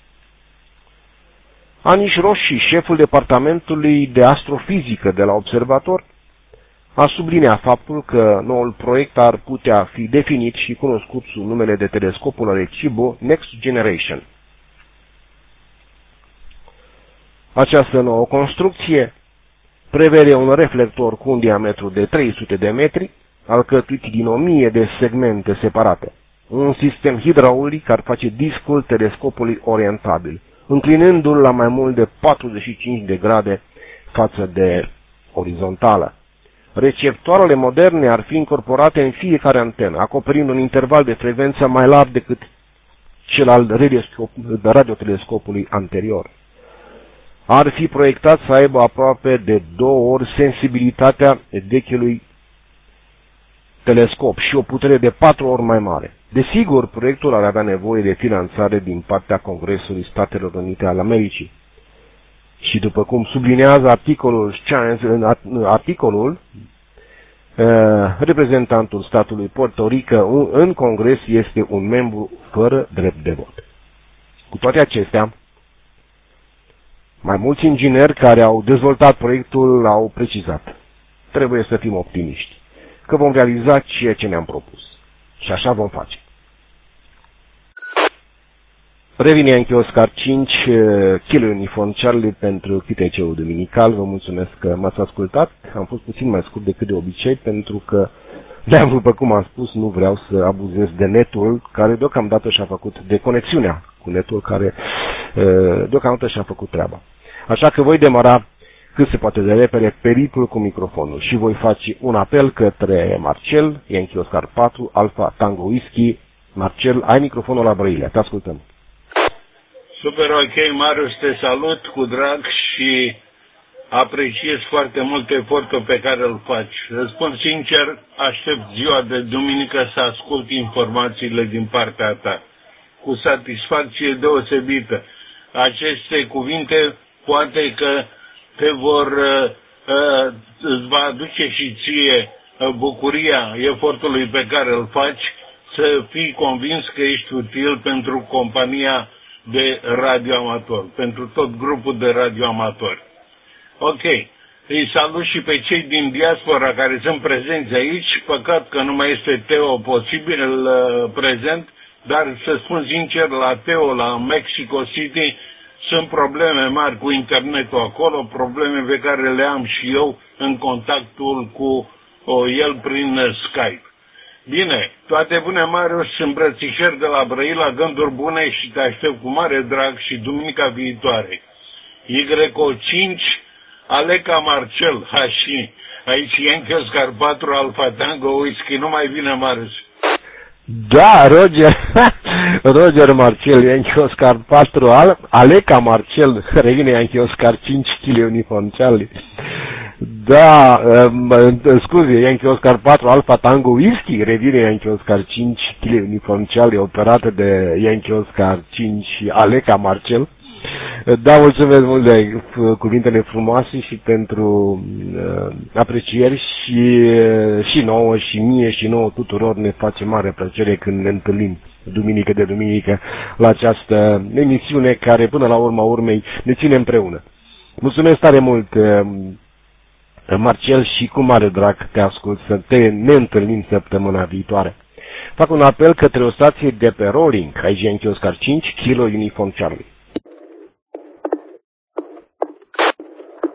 Anish Roshi, șeful departamentului de astrofizică de la observator, a subliniat faptul că noul proiect ar putea fi definit și cunoscut sub numele de telescopul Arecibo Next Generation. Această nouă construcție prevede un reflector cu un diametru de trei sute de metri, alcătuit din o mie de segmente separate. Un sistem hidraulic care face discul telescopului orientabil, înclinându-l la mai mult de patruzeci și cinci de grade față de orizontală. Receptoarele moderne ar fi incorporate în fiecare antenă, acoperind un interval de frecvență mai larg decât cel al radiotelescopului anterior. Ar fi proiectat să aibă aproape de două ori sensibilitatea vechiului telescop și o putere de patru ori mai mare. Desigur, proiectul ar avea nevoie de finanțare din partea Congresului Statelor Unite ale Americii. Și după cum sublinează articolul Science, în articolul, reprezentantul statului Puerto Rico în Congres este un membru fără drept de vot. Cu toate acestea, mai mulți ingineri care au dezvoltat proiectul au precizat: trebuie să fim optimiști, că vom realiza ceea ce ne-am propus. Și așa vom face. Revine Yankee Oscar cinci, Kilo Uniform Charlie pentru Q T C-ul duminical. Vă mulțumesc că m-ați ascultat. Am fost puțin mai scurt decât de obicei, pentru că, după cum am spus, nu vreau să abuzez de netul, care deocamdată și-a făcut, de conexiunea cu netul, care deocamdată și-a făcut treaba. Așa că voi demara cât se poate de repede periplul cu microfonul și voi face un apel către Marcel, Yankee Oscar patru, Alpha Tango Whisky. Marcel, ai microfonul la Brăila, te ascultăm. Super ok, Marius, te salut cu drag și apreciez foarte mult efortul pe care îl faci. Îți spun sincer, aștept ziua de duminică să ascult informațiile din partea ta. Cu satisfacție deosebită. Aceste cuvinte poate că te vor, uh, îți va aduce și ție uh, bucuria efortului pe care îl faci, să fii convins că ești util pentru compania de radioamator, pentru tot grupul de radioamatori. Ok, îi salut și pe cei din diaspora care sunt prezenți aici, păcat că nu mai este Teo posibil uh, prezent, dar să spun sincer, la Teo, la Mexico City, sunt probleme mari cu internetul acolo, probleme pe care le am și eu în contactul cu o, el prin Skype. Bine, toate bune, Marius, îmbrățișări de la Brăila, gânduri bune și te aștept cu mare drag și duminica viitoare. Y O cinci, Aleca Marcel, Hași, aici Yankee Oscar patru, Alpha Tango Whisky, nu mai vine, Marius. Da, Roger, Roger Marcel, Yankee Oscar patru, Aleca Marcel, revine Yankee Oscar cinci, Kilo Uniform Charlie. Da, um, scuze, Yankee Oscar patru, Alpha Tango Whisky, revine Yankee Oscar cinci, Kilo Uniform Charlie, operată de Yankee Oscar cinci, Aleca Marcel. Da, mulțumesc mult de cuvintele frumoase și pentru uh, aprecieri și, uh, și nouă și mie și nouă tuturor ne face mare plăcere când ne întâlnim duminică de duminică la această emisiune care până la urma urmei ne ține împreună. Mulțumesc tare mult, uh, Marcel, și cu mare drag te ascult să te ne întâlnim săptămâna viitoare. Fac un apel către o stație de pe Rolling, aici Yankee Oscar cinci, Kilo Uniform Charlie.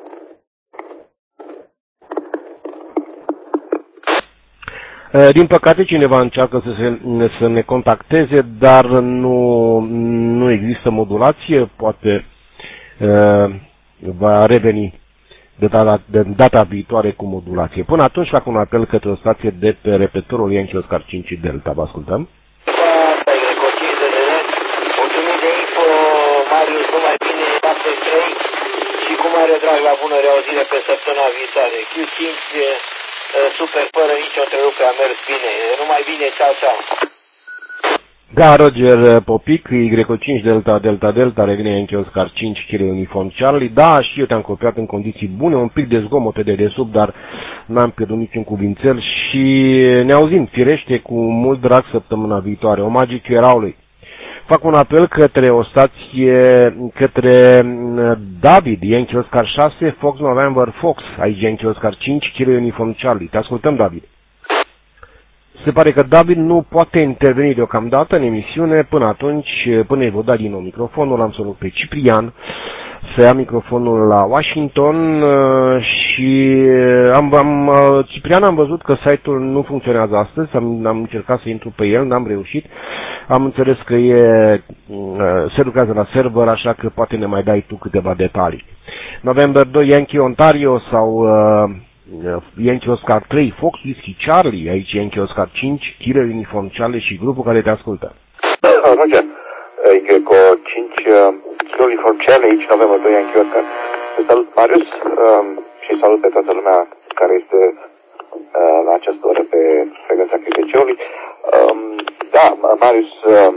Din păcate, cineva încearcă să, se, să ne contacteze, dar nu, nu există modulație. Poate uh, va reveni de data, de data viitoare cu modulație. Până atunci fac un apel către o stație de pe repetorul Yankee Oscar cinci Delta. Vă ascultăm. Mulțumim de info, Marius, numai bine, șapte trei și cu mare drag la bună reauzire pe săptămâna viitoare. Q cinci super, fără nicio întrerupere, a mers bine. Numai bine, ceau, ceau. Da, Roger Popic, Y cinci Delta Delta Delta, revine Yankee Oscar cinci, Kilo Uniform Charlie. Da, și eu te-am copiat în condiții bune, un pic de zgomot pe dedesubt, dar n-am pierdut niciun cuvințel și ne auzim, firește, cu mult drag săptămâna viitoare. Omagii Chieraului. Fac un apel către o stație, către David, Yankee Oscar șase, Fox November Fox, aici Yankee Oscar cinci, Kilo Uniform Charlie. Te ascultăm, David. Se pare că David nu poate interveni deocamdată în emisiune. Până atunci, până îi vă da din nou microfonul, am să rog pe Ciprian să ia microfonul la Washington și am, am, Ciprian, am văzut că site-ul nu funcționează astăzi, am, am încercat să intru pe el, n-am reușit. Am înțeles că e, se lucrează la server, așa că poate ne mai dai tu câteva detalii. November doi, Yankee Ontario sau uh, Yankee Oscar trei, Fox Whiskey Charlie, aici Yankee Oscar cinci, Kilo Uniform Charlie și grupul care te ascultă. Roger, Greco cinci, Kilo Uniform Charlie, aici November doi, Yankee Oscar. Te salut, Marius, um, și salut pe toată lumea care este uh, la această oră pe frecvența Q T C-ului. Um, da, Marius, uh,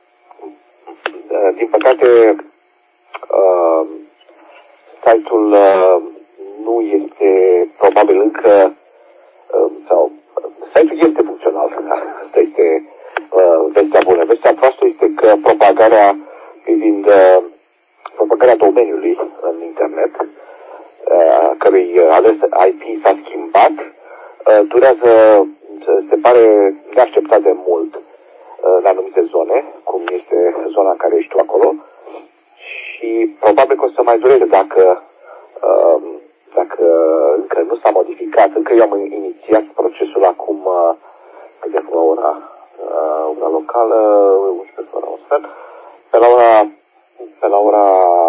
din păcate, uh, site-ul uh, nu este probabil încă, uh, sau site-ul este funcțional. Asta este uh, vestea bună. Vestea proastă este că propagarea privind uh, propagarea domeniului în internet, uh, cărui adres I P s-a schimbat, uh, durează, se pare neașteptat de mult uh, în anumite zone, cum este zona în care ești tu acolo, și probabil că o să mai dureze dacă uh, dacă încă nu s-a modificat. Încă eu am inițiat procesul acum uh, de la ora uh, una locală, unsprezece fără un sfert, pe la ora pe la ora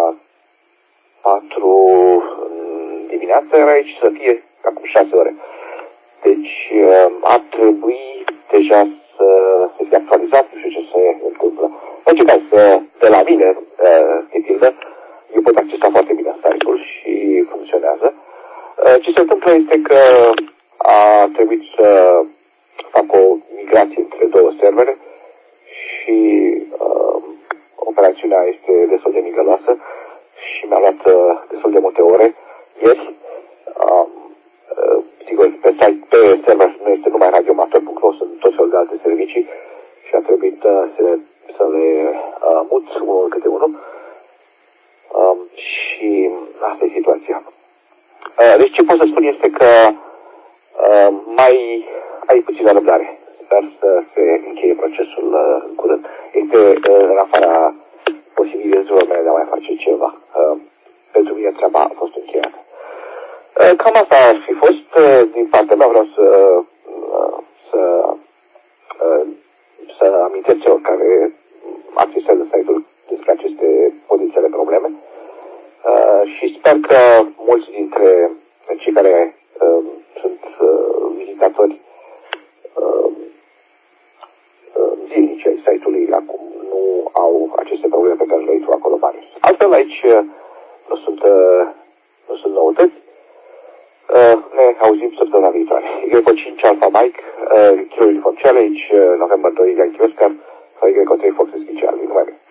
patru dimineața era aici să fie acum șase ore. Deci uh, ar trebui deja să se fie actualizat, nu știu ce se întâmplă. În orice caz, de la mine, uh, de pildă, eu pot accesa foarte bine site-ul și funcționează. Uh, ce se întâmplă este că a trebuit să fac o migrație între două servere și uh, operațiunea este destul de migăloasă și mi-a luat uh, destul de multe ore ieri. Uh, uh, sigur, pe site, pe server nu este numai radioamator punct ro, sunt tot felul de alte servicii și a trebuit uh, să, să le uh, mut unul câte unul. Um, și asta e situația. Uh, deci ce pot să spun este că uh, mai ai puțină răbdare. Sper să se încheie procesul uh, în curând. Este uh, în afara posibilităților mele de a mai face ceva. Uh, pentru mine treaba a fost încheiată. Uh, cam asta ar fi fost. Uh, din partea mea vreau să uh, să, uh, să amintesc celor care accesează site-ul despre aceste potențiale probleme. Uh, și sper că mulți dintre cei care uh, sunt uh, vizitatori uh, uh, zilnici ai site-ului acum nu au aceste probleme pe care le ai tu acolo, Marius. Altfel aici uh, nu sunt uh, nu sunt noutăți. Uh, ne auzim săptămâna viitoare. Greco cinci Alpha Mike, uh, Kilo Uniform Challenge, uh, November doi Yankee Oscar, sau Greco trei Fox Whiskey Charlie. Numai bine.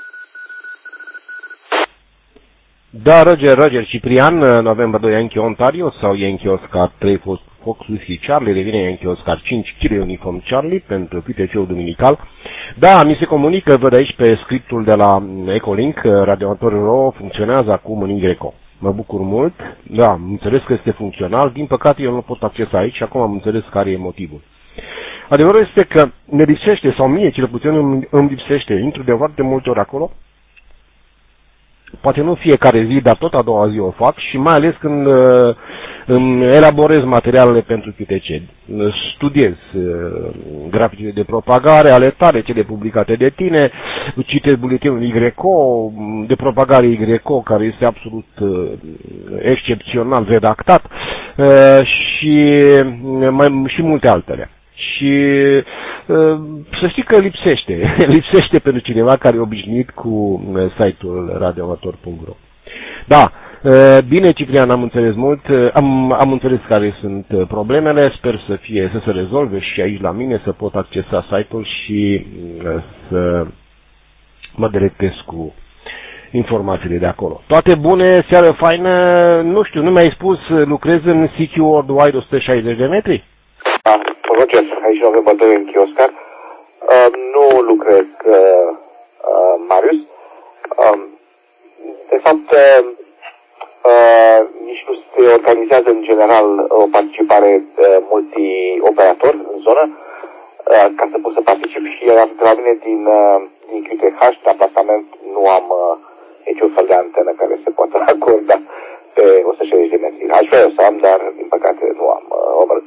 Da, Roger, Roger Ciprian, November doi Yankee Ontario sau Yankee Oscar trei Fox Whiskey Charlie, revine Yankee Oscar cinci, Kilo Uniform Charlie pentru Q T C-ul duminical. Da, mi se comunică, văd aici pe scriptul de la Ecolink, radioamatorul ro funcționează acum în Y. Mă bucur mult, da, am înțeles că este funcțional, din păcate eu nu pot accesa aici și acum am înțeles care e motivul. Adevărul este că ne lipsește, sau mie cel puțin îmi, îmi lipsește, intru de foarte multe ori acolo, poate nu fiecare zi, dar tot a doua zi o fac și mai ales când uh, îmi elaborez materialele pentru Q T C, studiez graficile de propagare ale tale, cele publicate de tine, citesc buletinul Y C O, de propagare Y C O, care este absolut excepțional redactat, și, mai, și multe altele. Și să știi că lipsește, lipsește pentru cineva care e obișnuit cu site-ul radioamator punct ro. Da, bine, Ciprian, am înțeles mult, am, am înțeles care sunt problemele, sper să fie, să se rezolve și aici la mine, să pot accesa site-ul și să mă delectez cu informațiile de acolo. Toate bune, seară faină, nu știu, nu mi-ai spus, lucrez în C Q Worldwide o sută șaizeci de metri? Da, Roger, aici nu avem bătăi în Chioscar. Uh, nu lucrez, uh, uh, Marius. Uh, de fapt, uh, uh, nici nu se organizează în general o participare uh, multi-operator în zonă, uh, ca să pot să particip și de la mine din, uh, din Q T H, de aplasament, nu am uh, niciun fel de antenă care se poate acorda pe o sută șaizeci de metri. Aș vrea să am, dar din păcate nu am. Uh,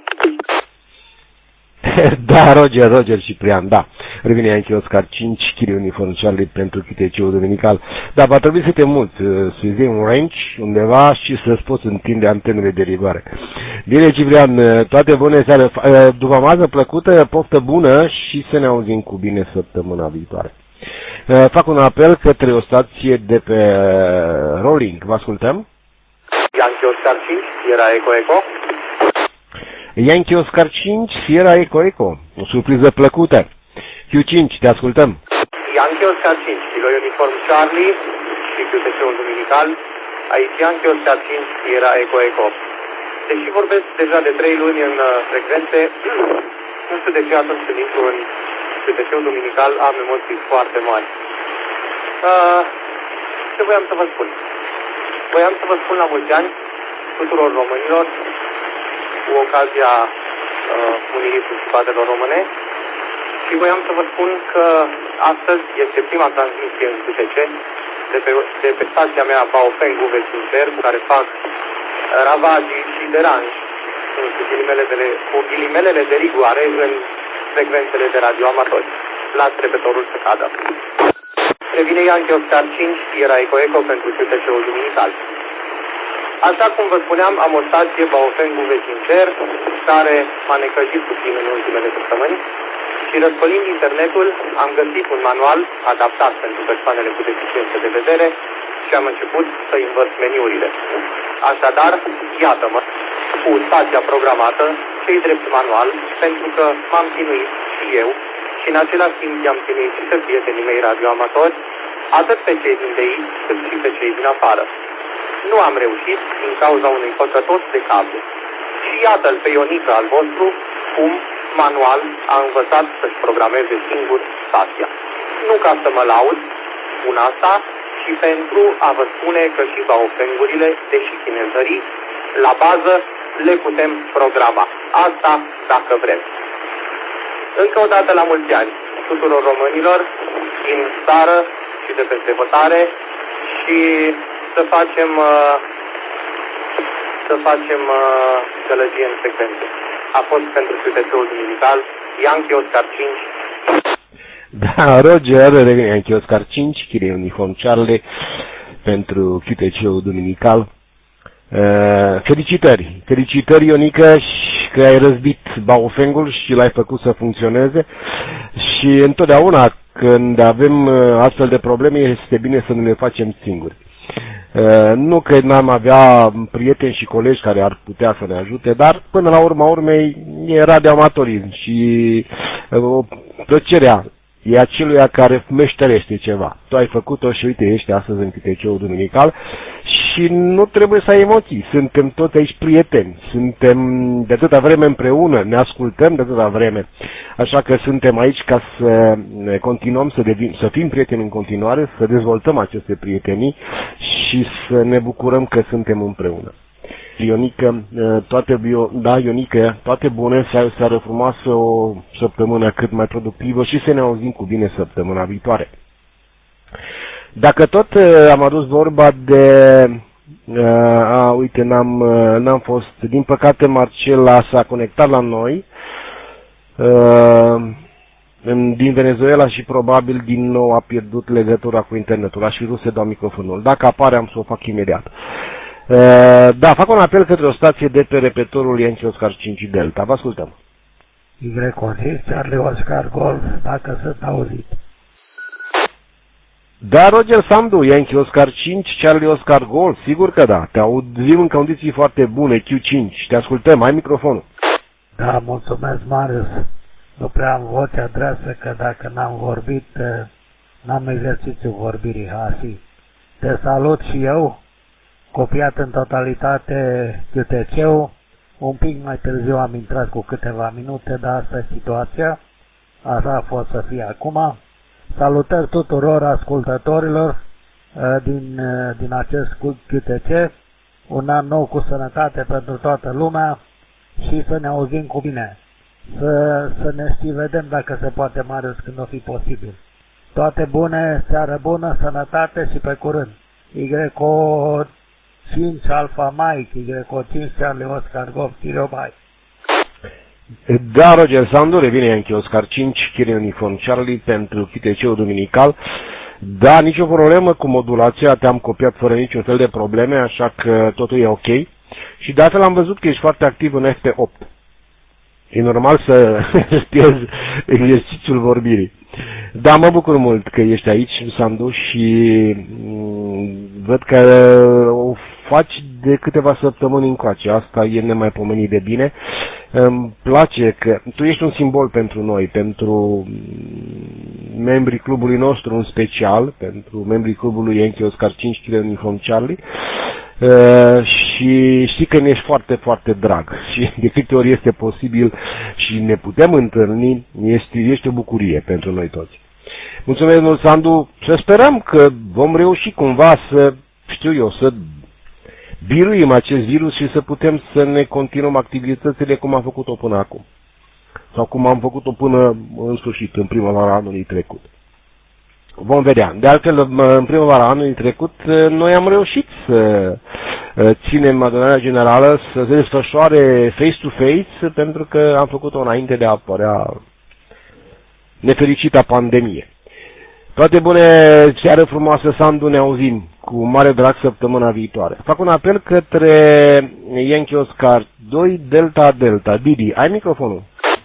Da, Roger, Roger Ciprian, da. Revine Yankee Oscar cinci, Chile Uniform Charlie pentru Q T C-ul dominical. Dar va trebui să te mulți, să iei un range undeva și să-ți poți întinde antenele de rigoare. Bine, Ciprian, toate bune seară, după masă plăcută, poftă bună și să ne auzim cu bine săptămâna viitoare. Fac un apel către o stație de pe Rolling. Vă ascultăm? Yankee Oscar cinci, Sierra Eco Eco. Yankee Oscar cinci, Sierra Eco Eco. O surpriză plăcută. Q cinci, te ascultăm. Yankee Oscar cinci, Kilo Uniform Charlie și Q T C-ul dominical. Aici Yankee Oscar cinci, Sierra Eco Eco. Deși vorbesc deja de trei luni în frecvențe, nu știu de ce atunci când intru în Q T C-ul dominical am emoții foarte mari. Uh, ce voiam să vă spun? Voiam să vă spun la mulți ani tuturor românilor cu ocazia uh, Unirii Principatelor Române și voiam să vă spun că astăzi este prima transmisie în Q T C de pe, de pe stația mea Baofeng U V Sincer, care fac ravagii și deranji cu ghilimelele, cu ghilimelele de rigoare în frecvențele de radioamatori. Las repetitorul să cadă. Revine Yankee Oscar cinci, Sierra Eco Eco pentru Q T C-ul dominical. Așa cum vă spuneam, am o stație Baofeng U V Sincer, care m-a necăjit puțin în ultimele săptămâni și răscolind internetul am găsit un manual adaptat pentru persoanele cu deficiențe de vedere și am început să învăț meniurile. Așadar, iată-mă, cu stația programată, cei drept manual, pentru că m-am chinuit și eu și în același timp i-am chinuit și pe prietenii mei radioamatori, atât pe cei din de aici, cât și pe cei din afară. Nu am reușit din cauza unui păcătos de cablu. Și iată-l pe Ionica al vostru, cum, manual, a învățat să-și programeze singur stația. Nu ca să mă laud, spun asta, și pentru a vă spune că și baofengurile, deși chinezării, la bază le putem programa. Asta dacă vrem. Încă o dată la mulți ani tuturor românilor din țară și de peste hotare și să facem uh, să facem uh, gălăgie în frecvențe. A fost pentru Q T C-ul dominical Yankee Oscar cinci. Da, Roger, revine Yankee Oscar cinci, Chile Uniform Charlie pentru Q T C-ul dominical. Uh, felicitări, felicitări, Ionica, că ai răzbit baofengul și l-ai făcut să funcționeze și întotdeauna când avem astfel de probleme este bine să nu le facem singuri. Uh, nu că n-am avea prieteni și colegi care ar putea să ne ajute, dar până la urma urmei e radioamatorism și uh, plăcerea e aceluia care meșterește ceva. Tu ai făcut-o și uite, ești astăzi în Q T C-ul dominical și nu trebuie să ai emoții. Suntem toți aici prieteni, suntem de atâta vreme împreună, ne ascultăm de atâta vreme. Așa că suntem aici ca să continuăm să, devin, să fim prieteni în continuare, să dezvoltăm aceste prietenii și să ne bucurăm că suntem împreună. Ionică, toate bio, da, Ionică, toate bune, să ai o seară frumoasă, o săptămână cât mai productivă și să ne auzim cu bine săptămâna viitoare. Dacă tot am adus vorba de A, uite, n-am, n-am fost. Din păcate, Marcela s-a conectat la noi din Venezuela și probabil din nou a pierdut legătura cu internetul. Aș fi vrut să dau microfonul. Dacă apare, am să o fac imediat. Da, fac un apel către o stație de pe repetorul Yankee Oscar cinci Delta. Vă ascultăm. Y Charlie Oscar Golf, dacă sunt auzit. Da, Roger Sandu, Yankee Oscar cinci, Charlie Oscar Golf, sigur că da. Te auzim în condiții foarte bune, Q cinci. Te ascultăm, ai microfonul. Da, mulțumesc, Marius. Nu prea am voce adresă, că dacă n-am vorbit, n-am exercițiul vorbirii, Hasi. Te salut și eu, copiat în totalitate Q T C-ul. Un pic mai târziu am intrat cu câteva minute, dar asta e situația. Așa a fost să fie acum. Salutări tuturor ascultătorilor din, din acest Q T C. Un an nou cu sănătate pentru toată lumea și să ne auzim cu bine. Să, să ne și vedem dacă se poate, Marius, când o fi posibil. Toate bune, seară bună, sănătate și pe curând. Y O cinci Alpha Mike, Y O cinci Charlie Oscar Golf, Kilo Bye. Da, Roger Sandu, revine Yankee Oscar cinci, Kilo Uniform Charlie pentru Q T C-ul duminical. Da, nicio problemă cu modulația, te-am copiat fără niciun fel de probleme, așa că totul e ok. Și de altfel am văzut că ești foarte activ în F P opt. E normal să pierzi exercițiul vorbirii. Da, mă bucur mult că ești aici, Sandu, și văd că o faci de câteva săptămâni încoace. Asta e nemaipomenit de bine. Îmi place că tu ești un simbol pentru noi, pentru membrii clubului nostru în special, pentru membrii clubului Yankee Oscar cinci Kilo Uniform Charlie. Uh, și știi că ne ești foarte, foarte drag și de câte ori este posibil și ne putem întâlni, este, este o bucurie pentru noi toți. Mulțumesc mult, Sandu, să sperăm că vom reuși cumva să, știu eu, să biruim acest virus și să putem să ne continuăm activitățile cum am făcut-o până acum. Sau cum am făcut-o până în sfârșit, în primăvara anului trecut. Vom vedea. De altfel, în primăvara anului trecut, noi am reușit să ținem adunarea generală să se desfășoare face-to-face, pentru că am făcut-o înainte de a apărea nefericita pandemie. Toate bune, seară frumoasă, Sandu, ne auzim cu mare drag săptămâna viitoare. Fac un apel către Yankee Oscar doi Delta Delta. Didi, ai microfonul?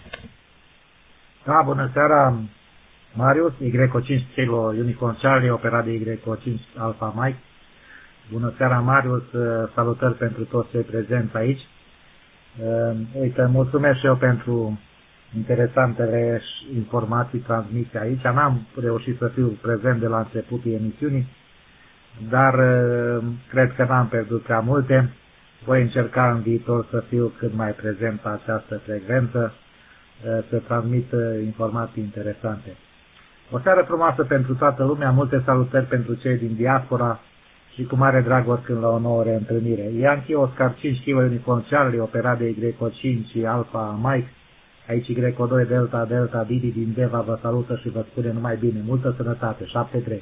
Da, bună seara, Marius, Y O cinci Kilo Uniform Charlie, operat de Y O cinci Alpha Mike. Bună seara, Marius, salutări pentru toți cei prezenți aici. Uite, mulțumesc și eu pentru interesantele informații transmise aici. N-am reușit să fiu prezent de la începutul emisiunii, dar cred că n-am pierdut prea multe. Voi încerca în viitor să fiu cât mai prezent pe această frecvență, să transmit informații interesante. O seară frumoasă pentru toată lumea, multe salutări pentru cei din diaspora și cu mare drag oricând la o nouă reîntâlnire. Yankee Oscar cinci Kilo Uniform Charlie, operat de Y O cinci Alpha Mike, aici Y O doi Delta Delta, Didi din Deva vă salută și vă spune numai bine, multă sănătate, șapte trei.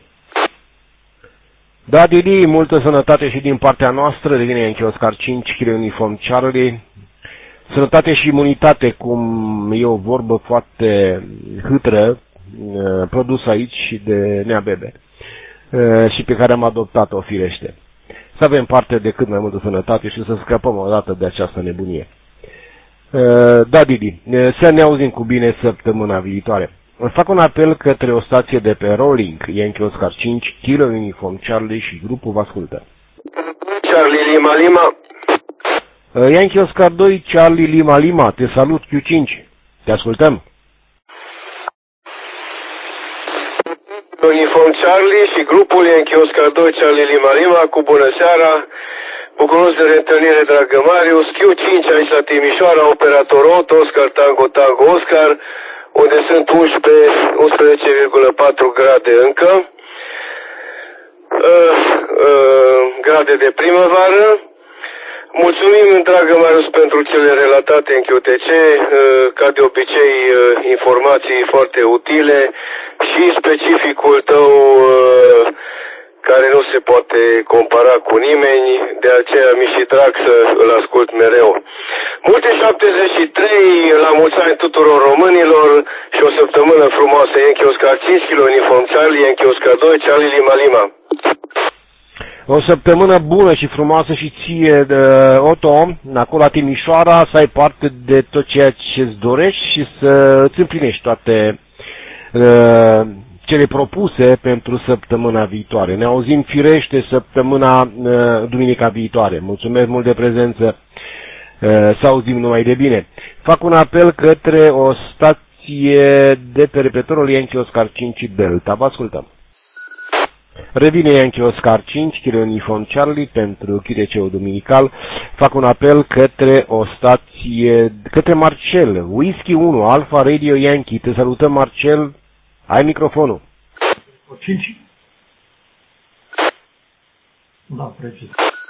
Da, Didi, multă sănătate și din partea noastră, devine Yankee Oscar cinci Kilo Uniform Charlie. Sănătate și imunitate, cum e o vorbă foarte hâtră, produs aici de Nea Bebe și pe care am adoptat-o, firește. Să avem parte de cât mai multă sănătate și să scăpăm odată de această nebunie. Da, Didi, să ne auzim cu bine săptămâna viitoare. Fac un apel către o stație de pe Rolling, Yankee Oscar cinci, Kilo Uniform Charlie și grupul vă ascultă. Charlie Lima Lima. Yankee Oscar doi, Charlie Lima Lima, te salut Q cinci, te ascultăm. Uniform Charlie și grupul Yankee Oscar doi, Charlie Lima Lima, cu bună seara, bucuros de reîntâlnire, dragă Marius, Q cinci aici la Timișoara, operator auto, Oscar Tango Tango Oscar, unde sunt unsprezece virgulă patru grade încă, uh, uh, grade de primăvară. Mulțumim, dragă Marius, pentru cele relatate în Q T C, ca de obicei informații foarte utile și specificul tău care nu se poate compara cu nimeni, de aceea mi și drag să îl ascult mereu. Multe șaptezeci și trei, la mulți ani tuturor românilor și o săptămână frumoasă. Yankee Oscar cinci, Kilo Uniform Charlie, Yankee Oscar doi, Charlie Lima Lima. O săptămână bună și frumoasă și ție, Otto, acolo la Timișoara, să ai parte de tot ceea ce îți dorești și să îți împlinești toate uh, cele propuse pentru săptămâna viitoare. Ne auzim firește săptămâna uh, duminica viitoare. Mulțumesc mult de prezență, uh, să auzim numai de bine. Fac un apel către o stație de pe repetorul Yankee Oscar cinci Delta. Vă ascultăm. Revine Yankee Oscar cinci, Kilo Uniform Charlie pentru Chireceul Duminical. Fac un apel către o stație, către Marcel, Whisky unu, Alpha Radio Yankee. Te salutăm, Marcel, ai microfonul. cinci? Da, precis.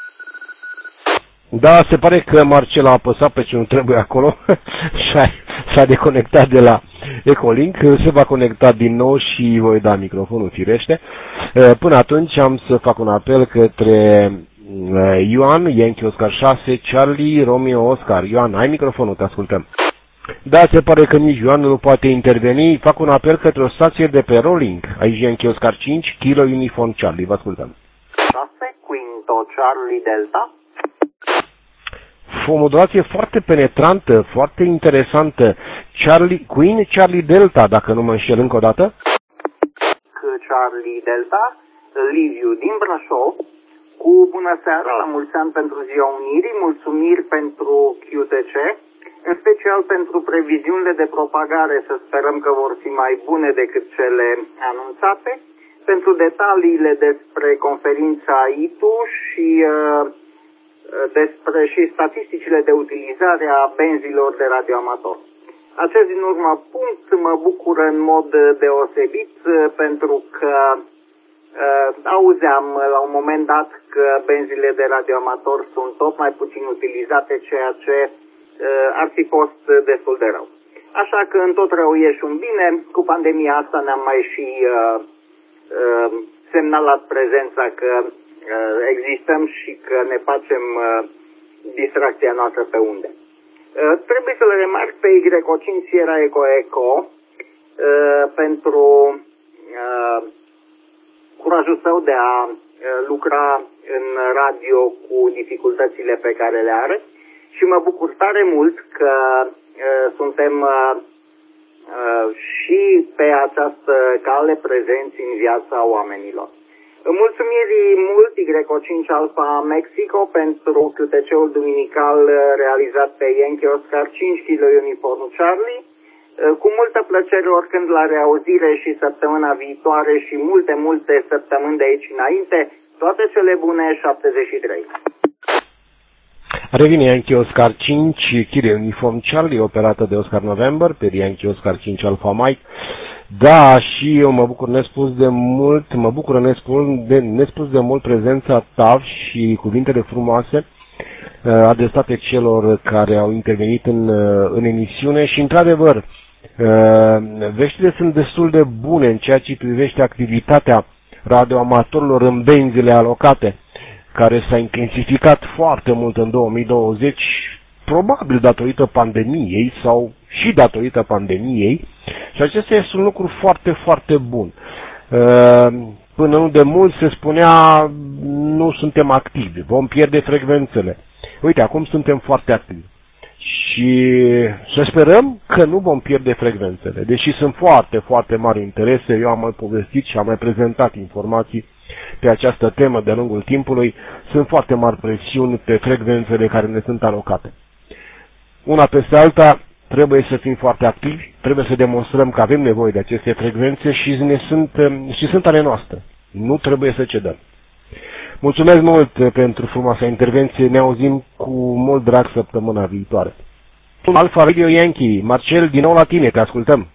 Da, se pare că Marcel a apăsat pe ce nu trebuie acolo și s-a deconectat de la Ecolink. Se va conecta din nou și voi da microfonul, firește. Până atunci am să fac un apel către Ioan, Yankee Oscar șase, Charlie, Romeo Oscar. Ioan, ai microfonul, te ascultăm. Da, se pare că nici Ioan nu poate interveni. Fac un apel către o stație de pe Rolling. Aici Yankee Oscar cinci, Kilo Uniform Charlie. Vă ascultăm. șase, Quinto Charlie Delta. O modulație foarte penetrantă, foarte interesantă. Charlie, Queen Charlie Delta, dacă nu mă înșel încă o dată. Charlie Delta, Liviu din Brașov, cu bună seara, la mulți ani pentru Ziua Unirii, mulțumiri pentru Q T C, în special pentru previziunile de propagare, să sperăm că vor fi mai bune decât cele anunțate, pentru detaliile despre conferința I T U și uh, despre și statisticile de utilizare a benzilor de radioamator. Acest din urmă punct mă bucură în mod deosebit pentru că uh, auzeam la un moment dat că benzile de radioamator sunt tot mai puțin utilizate, ceea ce uh, ar fi fost destul de rău. Așa că în tot rău e și un bine, cu pandemia asta ne-am mai și uh, uh, semnalat prezența că uh, existăm și că ne facem uh, distracția noastră pe unde. Uh, trebuie să le remarc pe Y cinci Sierra Eco Eco uh, pentru uh, curajul său de a uh, lucra în radio cu dificultățile pe care le are și mă bucur tare mult că uh, suntem uh, uh, și pe această cale prezenți în viața oamenilor. Mulțumiri mult Y cinci Alpha Mexico pentru Q T C-ul duminical realizat pe Yankee Oscar cinci Kilo Uniform Charlie. Cu multă plăcere oricând la reauzire și săptămâna viitoare și multe, multe săptămâni de aici înainte. Toate cele bune, șaptezeci și trei. Revine Yankee Oscar cinci Kilo Uniform Charlie, operată de Oscar November pe Yankee Oscar cinci Alpha Mike. Da, și eu mă bucur nespus de mult, mă bucură nespus de, nespus de mult prezența ta și cuvintele frumoase uh, adresate celor care au intervenit în, uh, în emisiune și, într-adevăr, uh, veștile sunt destul de bune în ceea ce privește activitatea radioamatorilor în benzile alocate, care s-a intensificat foarte mult în două mii douăzeci, probabil datorită pandemiei sau și datorită pandemiei, și acesta este un lucru foarte, foarte bun. Până nu de mult se spunea nu suntem activi, vom pierde frecvențele. Uite, acum suntem foarte activi. Și să sperăm că nu vom pierde frecvențele, deși sunt foarte, foarte mari interese. Eu am mai povestit și am mai prezentat informații pe această temă de-a lungul timpului. Sunt foarte mari presiuni pe frecvențele care ne sunt alocate. Una peste alta, trebuie să fim foarte activi, trebuie să demonstrăm că avem nevoie de aceste frecvențe și, ne sunt, și sunt ale noastre. Nu trebuie să cedăm. Mulțumesc mult pentru frumoasa intervenție, ne auzim cu mult drag săptămâna viitoare. Alpha Radio Yankee, Marcel, din nou la tine, te ascultăm.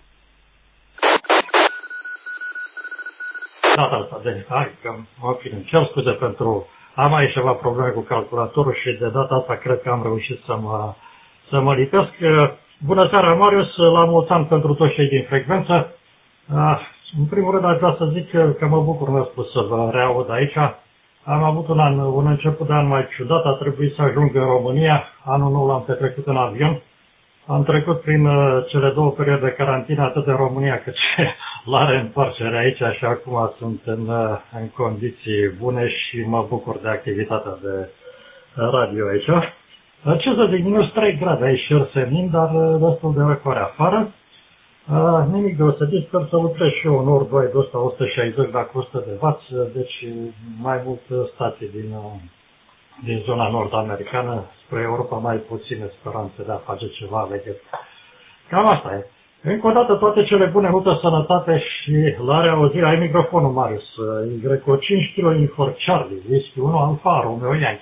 Da, da, da, de, hai, că mă îmi cer scuze pentru... Am aici ceva probleme cu calculatorul și de data asta cred că am reușit să mă, să mă lipesc. Bună seara, Marius, la mulți ani pentru toți cei din frecvență. În primul rând aș vrea să zic că mă bucur, mi-a spus să vă reaud aici. Am avut un an, un început de an mai ciudat, a trebuit să ajung în România. Anul nou l-am petrecut în avion. Am trecut prin uh, cele două perioade de carantină, atât în România cât și la reîntoarcere aici, și acum sunt în, uh, în condiții bune și mă bucur de activitatea de radio aici. Uh, ce să zic, minus trei grade aici și senin, dar uh, destul de răcoare afară. Uh, nimic deosebit, sper să lucrez și eu în Nord-Wide ăsta o sută șaizeci dacă o sută de watt, deci mai mult stații din, din zona nord-americană, spre Europa mai puține speranțe de a face ceva legăt. Cam asta e. Încă o dată toate cele bune, multă sănătate și la reauzire. Ai microfonul, Marius. Y cinci Kilo Uniform Charlie, Whisky unu Alfa Romeo Yankee.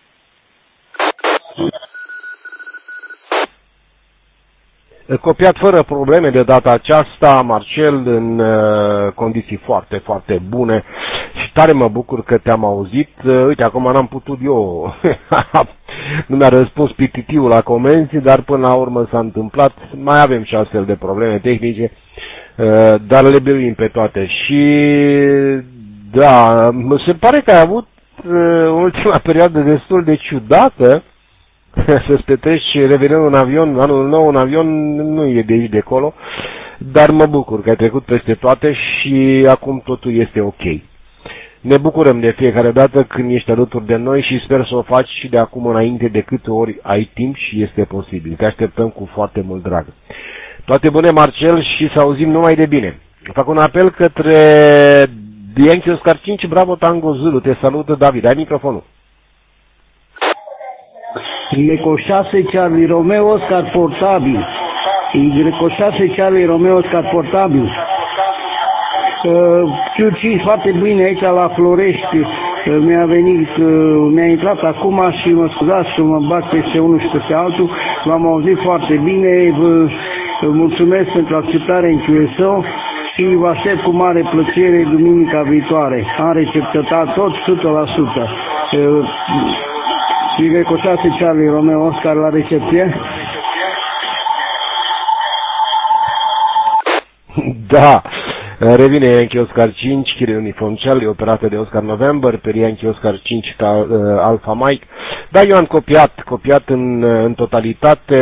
Copiat fără probleme de data aceasta, Marcel, în uh, condiții foarte, foarte bune și tare mă bucur că te-am auzit. Uh, uite, acum n-am putut eu, nu mi-a răspuns pititiul la comenzi, dar până la urmă s-a întâmplat. Mai avem și astfel de probleme tehnice, uh, dar le biruim pe toate. Și da, se pare că ai avut uh, ultima perioadă destul de ciudată. Să-ți petreci revenind în avion, anul nou în avion, nu e de aici de acolo, dar mă bucur că ai trecut peste toate și acum totul este ok. Ne bucurăm de fiecare dată când ești alături de noi și sper să o faci și de acum înainte de câte ori ai timp și este posibil. Te așteptăm cu foarte mult drag. Toate bune, Marcel, și să auzim numai de bine. Fac un apel către Yankee Oscar cinci, Bravo Tango Zulu. Te salută David. Ai microfonul. Y șase Charlie Romeo Oscar portabil. Y șase Charlie Romeo Oscar portabil. Q cinci foarte bine aici la Florești. Mi-a venit, mi-a intrat acum și mă scuzați că mă bat peste unul și peste altul. V-am auzit foarte bine. Vă mulțumesc pentru acceptare în Q S O și vă aștept cu mare plăcere duminica viitoare. Am receptat tot o sută la sută. Y șase Charlie Romeo Oscar la recepție. Da, revine Yankee Oscar cinci, Kilo Uniform Charlie, operată de Oscar November, pe Yankee Oscar cinci ca, uh, Alpha Mike. Da, eu am copiat, copiat în, în totalitate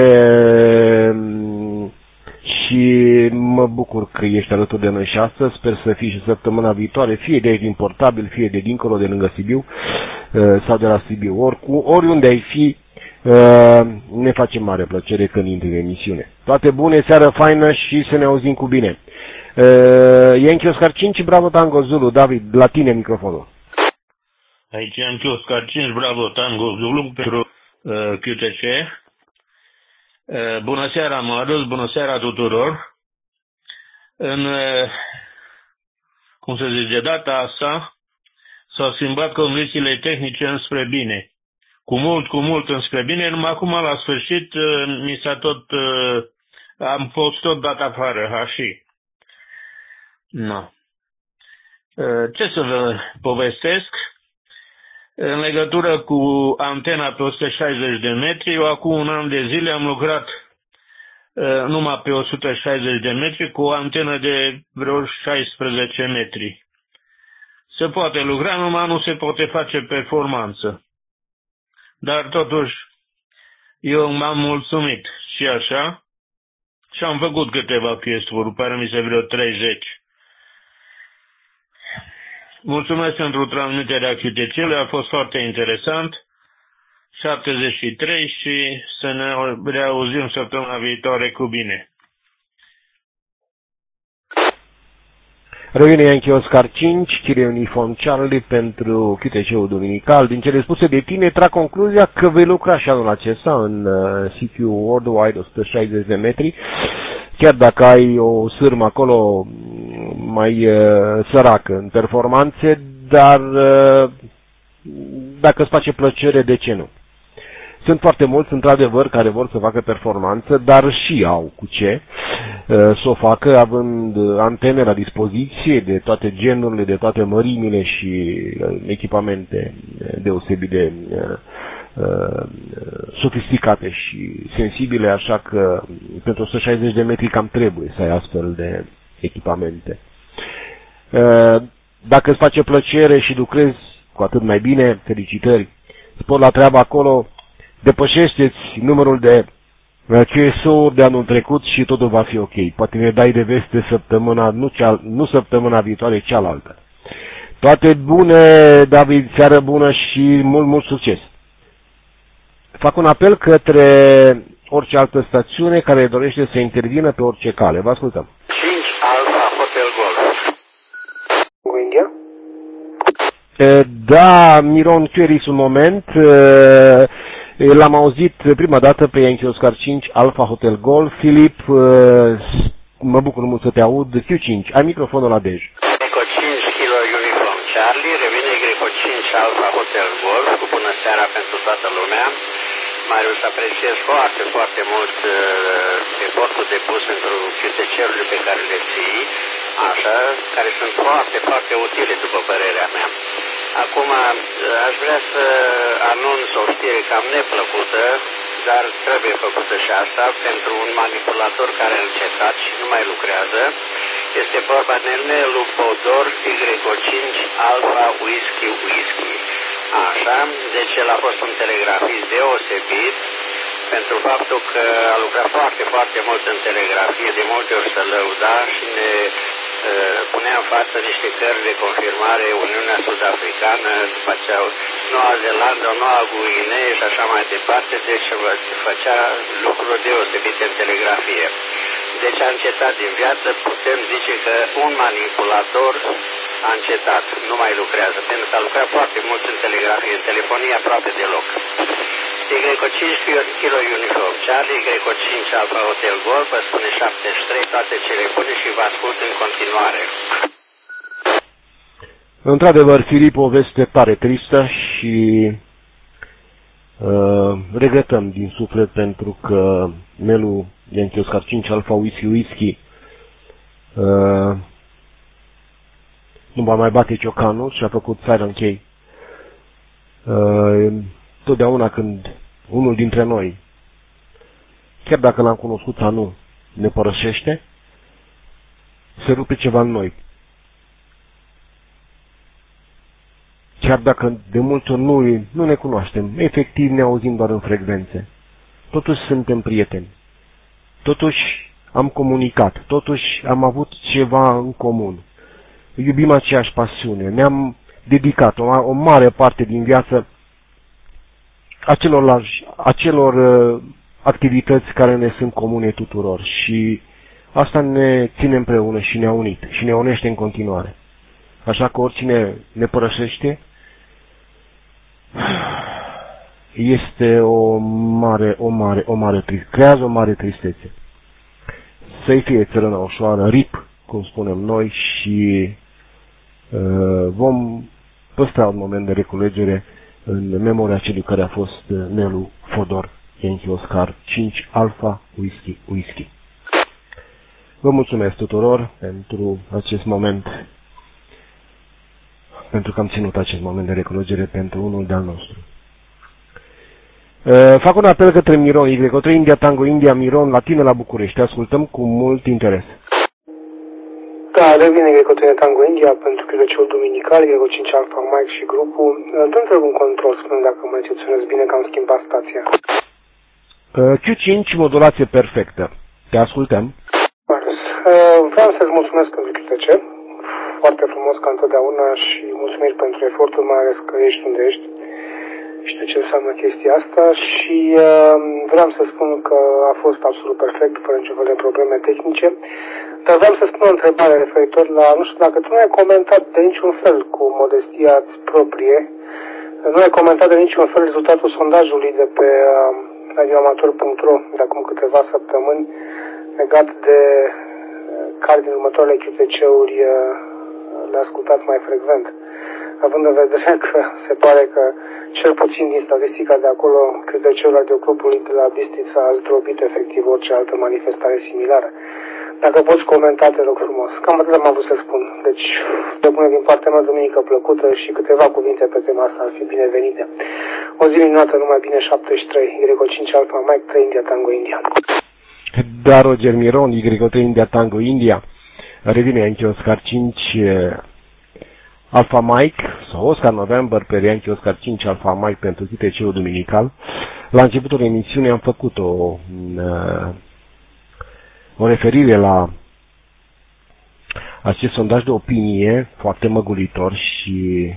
și mă bucur că ești alături de noi și astăzi. Sper să fii și săptămâna viitoare, fie de aici din Portabil, fie de dincolo, de lângă Sibiu sau de la Sibiu. Oricum, oriunde ai fi, ne face mare plăcere când intri în emisiune. Toate bune, seară faină și să ne auzim cu bine. Yankee Oscar cinci, Bravo Tango Zulu. David, la tine microfonul. Aici Yankee Oscar cinci, Bravo Tango Zulu pentru uh, Q T C. Uh, bună seara, Marius, bună seara tuturor. În, uh, cum se zice, data asta s-au schimbat condițiile tehnice înspre bine. Cu mult, cu mult înspre bine, numai acum la sfârșit uh, mi s-a tot, uh, am fost tot dat afară, hași. No. Uh, ce să vă povestesc? În legătură cu antena pe o sută șaizeci de metri, eu acum un an de zile am lucrat uh, numai pe o sută șaizeci de metri cu o antenă de vreo șaisprezece metri. Se poate lucra, numai nu se poate face performanță. Dar totuși, eu m-am mulțumit și așa și am făcut câteva chestiuni, pare mi se vreo treizeci. Mulțumesc pentru transmiterea Q T C-ului, a fost foarte interesant. șaptezeci și trei și să ne reauzim săptămâna viitoare cu bine. Revine Yankee Oscar cinci, Kilo Uniform Charlie pentru Q T C-ul duminical. Din cele spuse de tine, trag concluzia că vei lucra și anul acesta în uh, C Q Worldwide o sută șaizeci de metri, chiar dacă ai o sârmă acolo mai uh, săracă în performanțe, dar uh, dacă îți face plăcere, de ce nu? Sunt foarte mulți, într-adevăr, care vor să facă performanță, dar și au cu ce să o facă, având antene la dispoziție de toate genurile, de toate mărimile și echipamente deosebit de uh, sofisticate și sensibile, așa că pentru o sută șaizeci de metri cam trebuie să ai astfel de echipamente. Dacă îți face plăcere și lucrezi, cu atât mai bine, felicitări. Spor la treabă acolo, depășește-ți numărul de C S O-uri de anul trecut și totul va fi ok. Poate ne dai de veste săptămâna, nu, cea, nu săptămâna viitoare, cealaltă. Toate bune, David, seară bună și mult, mult succes. Fac un apel către orice altă stațiune care dorește să intervină pe orice cale. Vă ascultăm. cinci Alfa Hotel Golf. India? Da, Miron Queris, un moment. L-am auzit prima dată pe Yankee Oscar cinci Alfa Hotel Golf. Filip, mă bucur mult să te aud. Q cinci, ai microfonul la dej. Greco cinci Kilo Uniform Charlie, revine Greco cinci Alfa Hotel Golf, cu bună seara pentru toată lumea. Marius, apreciez foarte, foarte mult uh, efortul depus pentru C T C-urile pe care le ții, așa, care sunt foarte, foarte utile, după părerea mea. Acum, aș vrea să anunț o știre cam neplăcută, dar trebuie făcută și asta, pentru un manipulator care a încetat și nu mai lucrează. Este vorba de Nelu Podor Y cinci Alfa Whisky Whisky. Așa, deci el a fost un telegrafist deosebit pentru faptul că a lucrat foarte, foarte mult în telegrafie, de multe ori se lăuda și ne uh, punea în față niște cărți de confirmare, Uniunea Sud-Africană, după aceea Noua Zeelandă, Noua Guinee și așa mai departe, deci făcea lucruri deosebite în telegrafie. Deci a încetat din viață, putem zice că un manipulator a încetat, nu mai lucrează, pentru că a lucrat foarte mult în telegrafie, în telefonie aproape deloc. Greco cinci Kilo Uniform Charlie, Greco cinci Alfa Hotel Golf, vă spune șaptezeci și trei, toate cele bune și vă ascult în continuare. Într-adevăr, Filip, o veste tare tristă și uh, regretăm din suflet pentru că Nelu Yankee Oscar cinci Alfa Whisky Whisky uh, nu va mai bate ciocanul și a făcut Siren K. Uh, totdeauna când unul dintre noi, chiar dacă l-am cunoscut sau nu, ne părăsește, se rupe ceva în noi. Chiar dacă de multe ori nu, nu ne cunoaștem, efectiv ne auzim doar în frecvențe. Totuși suntem prieteni. Totuși am comunicat. Totuși am avut ceva în comun. Iubim aceeași pasiune. Ne-am dedicat o, o mare parte din viață acelor, acelor uh, activități care ne sunt comune tuturor. Și asta ne ține împreună și ne-a unit. Și ne unește în continuare. Așa că oricine ne părăsește, este o mare, o mare, o mare tristețe. Creează o mare tristețe. Să-i fie țărâna ușoară, rip, cum spunem noi, și uh, vom păstra un moment de reculegere în memoria celui care a fost Nelu Fodor Yankee Oscar cinci Alfa Whisky Whisky. Vă mulțumesc tuturor pentru acest moment, pentru că am ținut acest moment de reculegere pentru unul de-al nostru. Uh, fac un apel către Miron, Y trei India Tango India, Miron, la tine la București. Te ascultăm cu mult interes. Da, revine Y trei Tango India pentru cârciul duminical, Y cinci Alfa Mike și grupul. Dă întreb un control, spune dacă mă recepționez bine că am schimbat stația. Uh, Q cinci, modulație perfectă. Te ascultăm. Marius, uh, vreau să-ți mulțumesc pentru Q T C. Foarte frumos ca întotdeauna și mulțumiri pentru efortul, mai ales că ești unde ești. Știu ce înseamnă chestia asta și uh, vreau să spun că a fost absolut perfect, fără niciun fel de probleme tehnice. Dar vreau să spun o întrebare referitor la, nu știu, dacă tu nu ai comentat de niciun fel cu modestia proprie, nu ai comentat de niciun fel rezultatul sondajului de pe uh, radioamator punct ro de acum câteva săptămâni legat de uh, care din următoarele Q T C-uri uh, le ascultați mai frecvent. Având în vedere că se pare că cel puțin din statistica de acolo, Q T C-ul radioclubului de la Bistrița a zdrobit efectiv orice altă manifestare similară. Dacă poți comenta, te rog frumos. Cam atât am avut să spun. Deci, de bună din partea mea, duminică plăcută și câteva cuvinte pe tema asta ar fi binevenite. O zi minunată, numai bine, șaptezeci și trei, Y cinci Alfa Mike trei India Tango India. Da, Roger Miron, Y trei India Tango India. Revine Yankee Oscar cinci Alpha Mike sau Oscar November pe Yankee Oscar cinci Alpha Mike pentru Q T C-ul duminical. La începutul emisiunii am făcut o, o referire la acest sondaj de opinie foarte măgulitor și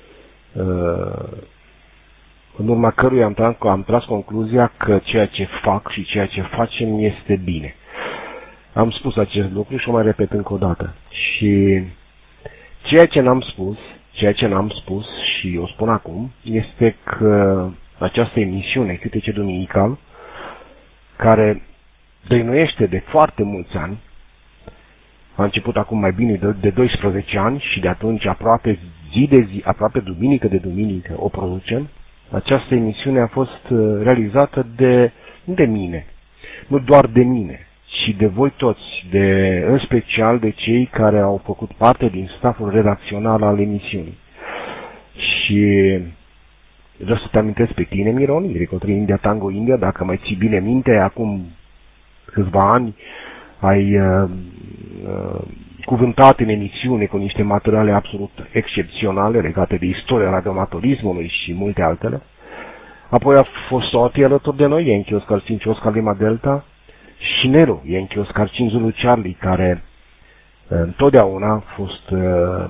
în urma căruia am tras, am tras concluzia că ceea ce fac și ceea ce facem este bine. Am spus acest lucru și o mai repet încă o dată. Și ceea ce n-am spus, ceea ce n-am spus și o spun acum, este că această emisiune Q T C Duminical, care dăinuiește de foarte mulți ani, a început acum mai bine de, de doisprezece ani și de atunci aproape zi de zi, aproape duminică de duminică o producem. Această emisiune a fost realizată de, de mine, nu doar de mine, ci de voi toți, de, în special de cei care au făcut parte din staful redacțional al emisiunii. Și vreau să te amintesc pe tine, Miron, Y trei India Tango India, dacă mai ții bine minte, acum câțiva ani ai uh, uh, cuvântat în emisiune cu niște materiale absolut excepționale legate de istoria radioamatorismului și multe altele. Apoi a fost Oti alături de noi, Yankee Oscar cinci Oscar Lima Delta, și Nero, Yankee Oscar cinci Zulu Charlie, care uh, întotdeauna a fost uh,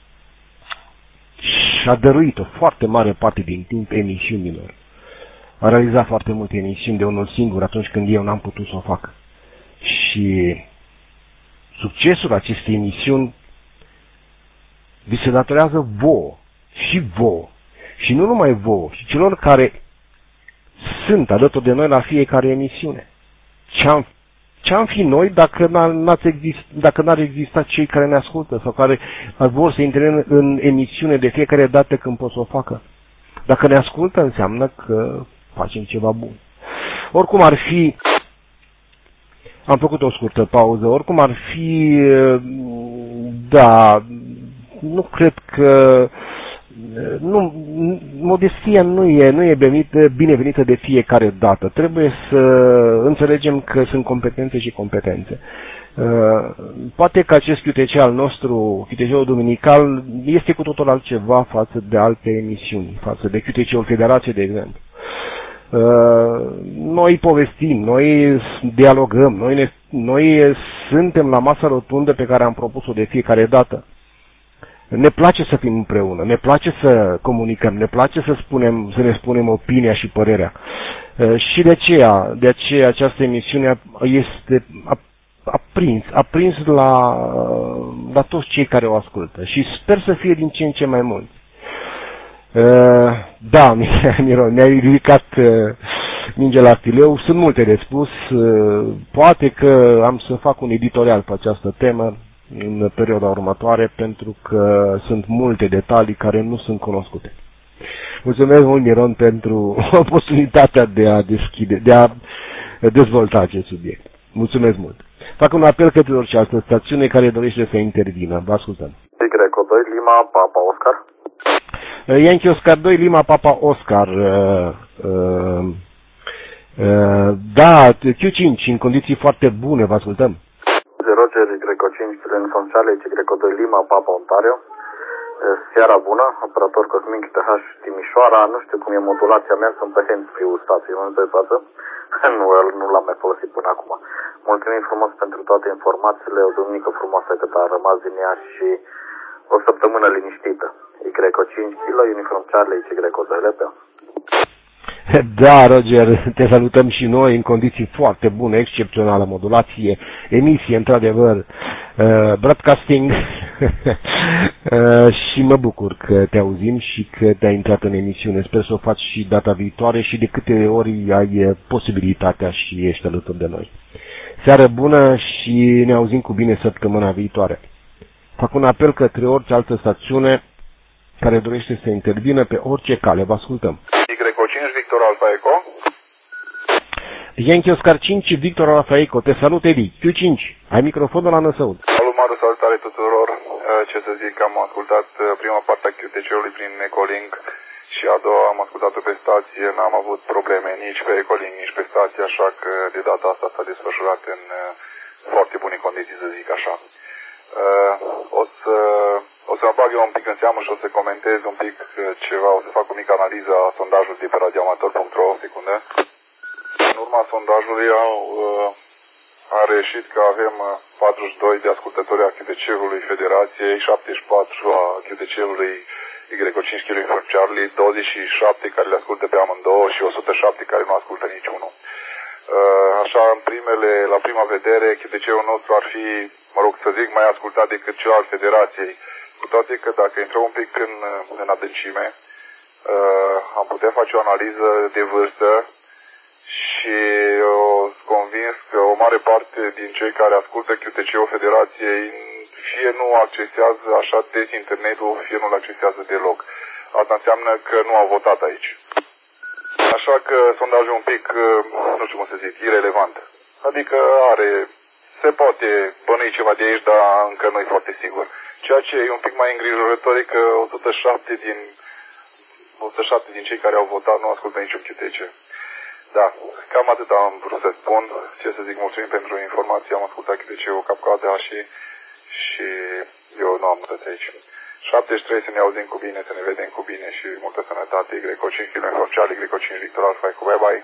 și-a dăruit o foarte mare parte din timp emisiunilor. A realizat foarte multe emisiuni de unul singur atunci când eu n-am putut să o fac. Și succesul acestei emisiuni vi se datorează vouă, și vouă, și nu numai vouă, și celor care sunt alături de noi la fiecare emisiune. Ce-am, ce-am fi noi dacă, n-ați exist, dacă n-ar exista cei care ne ascultă sau care vor să intre în, în emisiune de fiecare dată când pot să o facă? Dacă ne ascultă, înseamnă că facem ceva bun. Oricum ar fi, am făcut o scurtă pauză, oricum ar fi, da, nu cred că, nu, modestia nu e, nu e binevenită, binevenită de fiecare dată. Trebuie să înțelegem că sunt competențe și competențe. Poate că acest Q T C al nostru, Q T C-ul duminical, este cu totul altceva față de alte emisiuni, față de Q T C-ul Federației, de exemplu. Noi povestim, noi dialogăm, noi, ne, noi suntem la masa rotundă pe care am propus-o de fiecare dată. Ne place să fim împreună, ne place să comunicăm, ne place să spunem, să ne spunem opinia și părerea. Și de aceea, de aceea această emisiune este aprins, aprins la, la toți cei care o ascultă și sper să fie din ce în ce mai mulți. Uh, da, Miron, mi-ai ridicat uh, minge la fileu, sunt multe de spus, uh, poate că am să fac un editorial pe această temă în perioada următoare, pentru că sunt multe detalii care nu sunt cunoscute. Mulțumesc mult, Miron, pentru oportunitatea de a deschide, de a dezvolta acest subiect. Mulțumesc mult. Fac un apel către orice altă stațiune care dorește să intervină. Vă ascultăm. Y doi Lima Papa Oscar. Yankee Oscar doi Lima Papa Oscar. Uh, uh, uh, da, Q cinci în condiții foarte bune, vă ascultăm. Roger Y cinci Julian Fonseale, Y doi Lima Papa Ontario. Seara bună, operator Cosmin T H Timișoara. Nu știu cum e modulația mea, sunt pe hands-free-ul stației în momentul de față. Nu, nu l-am mai folosit până acum. Mulțumim frumos pentru toate informațiile, o duminică frumoasă cât a rămas din ea și o săptămână liniștită. Y cinci Kilo, Uniform Charlie, Y doi Lepe. Da, Roger, te salutăm și noi în condiții foarte bune, excepțională modulație, emisie, într-adevăr, uh, broadcasting uh, și mă bucur că te auzim și că te-ai intrat în emisiune. Sper să o faci și data viitoare și de câte ori ai posibilitatea și ești alături de noi. Seară bună și ne auzim cu bine săptămâna viitoare. Fac un apel către orice altă stațiune care dorește să intervină pe orice cale. Vă ascultăm. Y cinci Victor Alfa Eco. Yankee Oscar cinci Victor Alfa Eco. Te salut, Edi. Q cinci. Ai microfonul la năsăud. Salut, Maru, salutare tuturor. Ce să zic, am ascultat prima parte a Q T C-ului prin Ecolink și a doua am ascultat-o pe stație. N-am avut probleme nici pe Ecolink, nici pe stație, așa că de data asta s-a desfășurat în foarte bune condiții, să zic așa. O să, o O să mă bag eu un pic în seamă și o să comentez un pic ceva, o să fac o mică analiză a sondajului de pe radioamator punct ro, o secundă. În urma sondajului au, a reieșit că avem patruzeci și doi de ascultători a Q T C-ului Federației, șaptezeci și patru a Q T C-ului Y cinci Kilo Uniform Charlie, douăzeci și șapte care le ascultă pe amândouă și o sută șapte care nu ascultă niciunul. Așa, în primele, la prima vedere, Q T C-ul nostru ar fi, mă rog să zic, mai ascultat decât cel al Federației. Cu toate că dacă intrăm un pic în, în adâncime, am putea face o analiză de vârstă și sunt convins că o mare parte din cei care ascultă Q T C-ul Federației fie nu accesează așa des internetul, fie nu-l accesează deloc. Asta înseamnă că nu au votat aici. Așa că sondajul un pic, nu știu cum să zic, irelevant. Adică are, se poate bănui ceva de aici, dar încă nu e foarte sigur. Ceea ce e un pic mai îngrijorător e că o sută șapte din, o sută șapte din cei care au votat nu ascultă niciun Q T C. Da, cam atât am vrut să spun. Ce să zic, mulțumim pentru informație, am ascultat Q T C-ul cap-coadă și, și eu nu am mutat aici. șaptezeci și trei să ne auzim cu bine, să ne vedem cu bine și multă sănătate. Y cinci Kilo Uniform Charlie, Y cinci Victor Alpha, bye bye.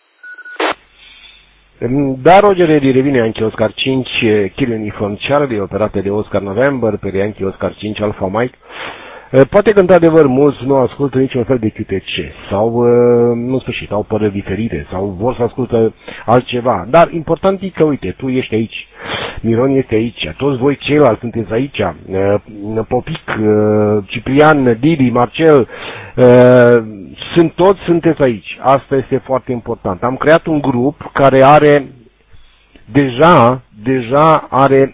Da, Roger Eddy revine anche Oscar cinci Kilo Uniform Charlie, operate de Oscar November per anche Oscar cinci Alpha Mike. Poate că într-adevăr mulți nu ascultă niciun fel de Q T C sau, în sfârșit, au păreri diferite sau vor să ascultă altceva. Dar important e că, uite, tu ești aici, Miron este aici, toți voi ceilalți sunteți aici, Popic, Ciprian, Didi, Marcel, sunt toți sunteți aici. Asta este foarte important. Am creat un grup care are, deja, deja are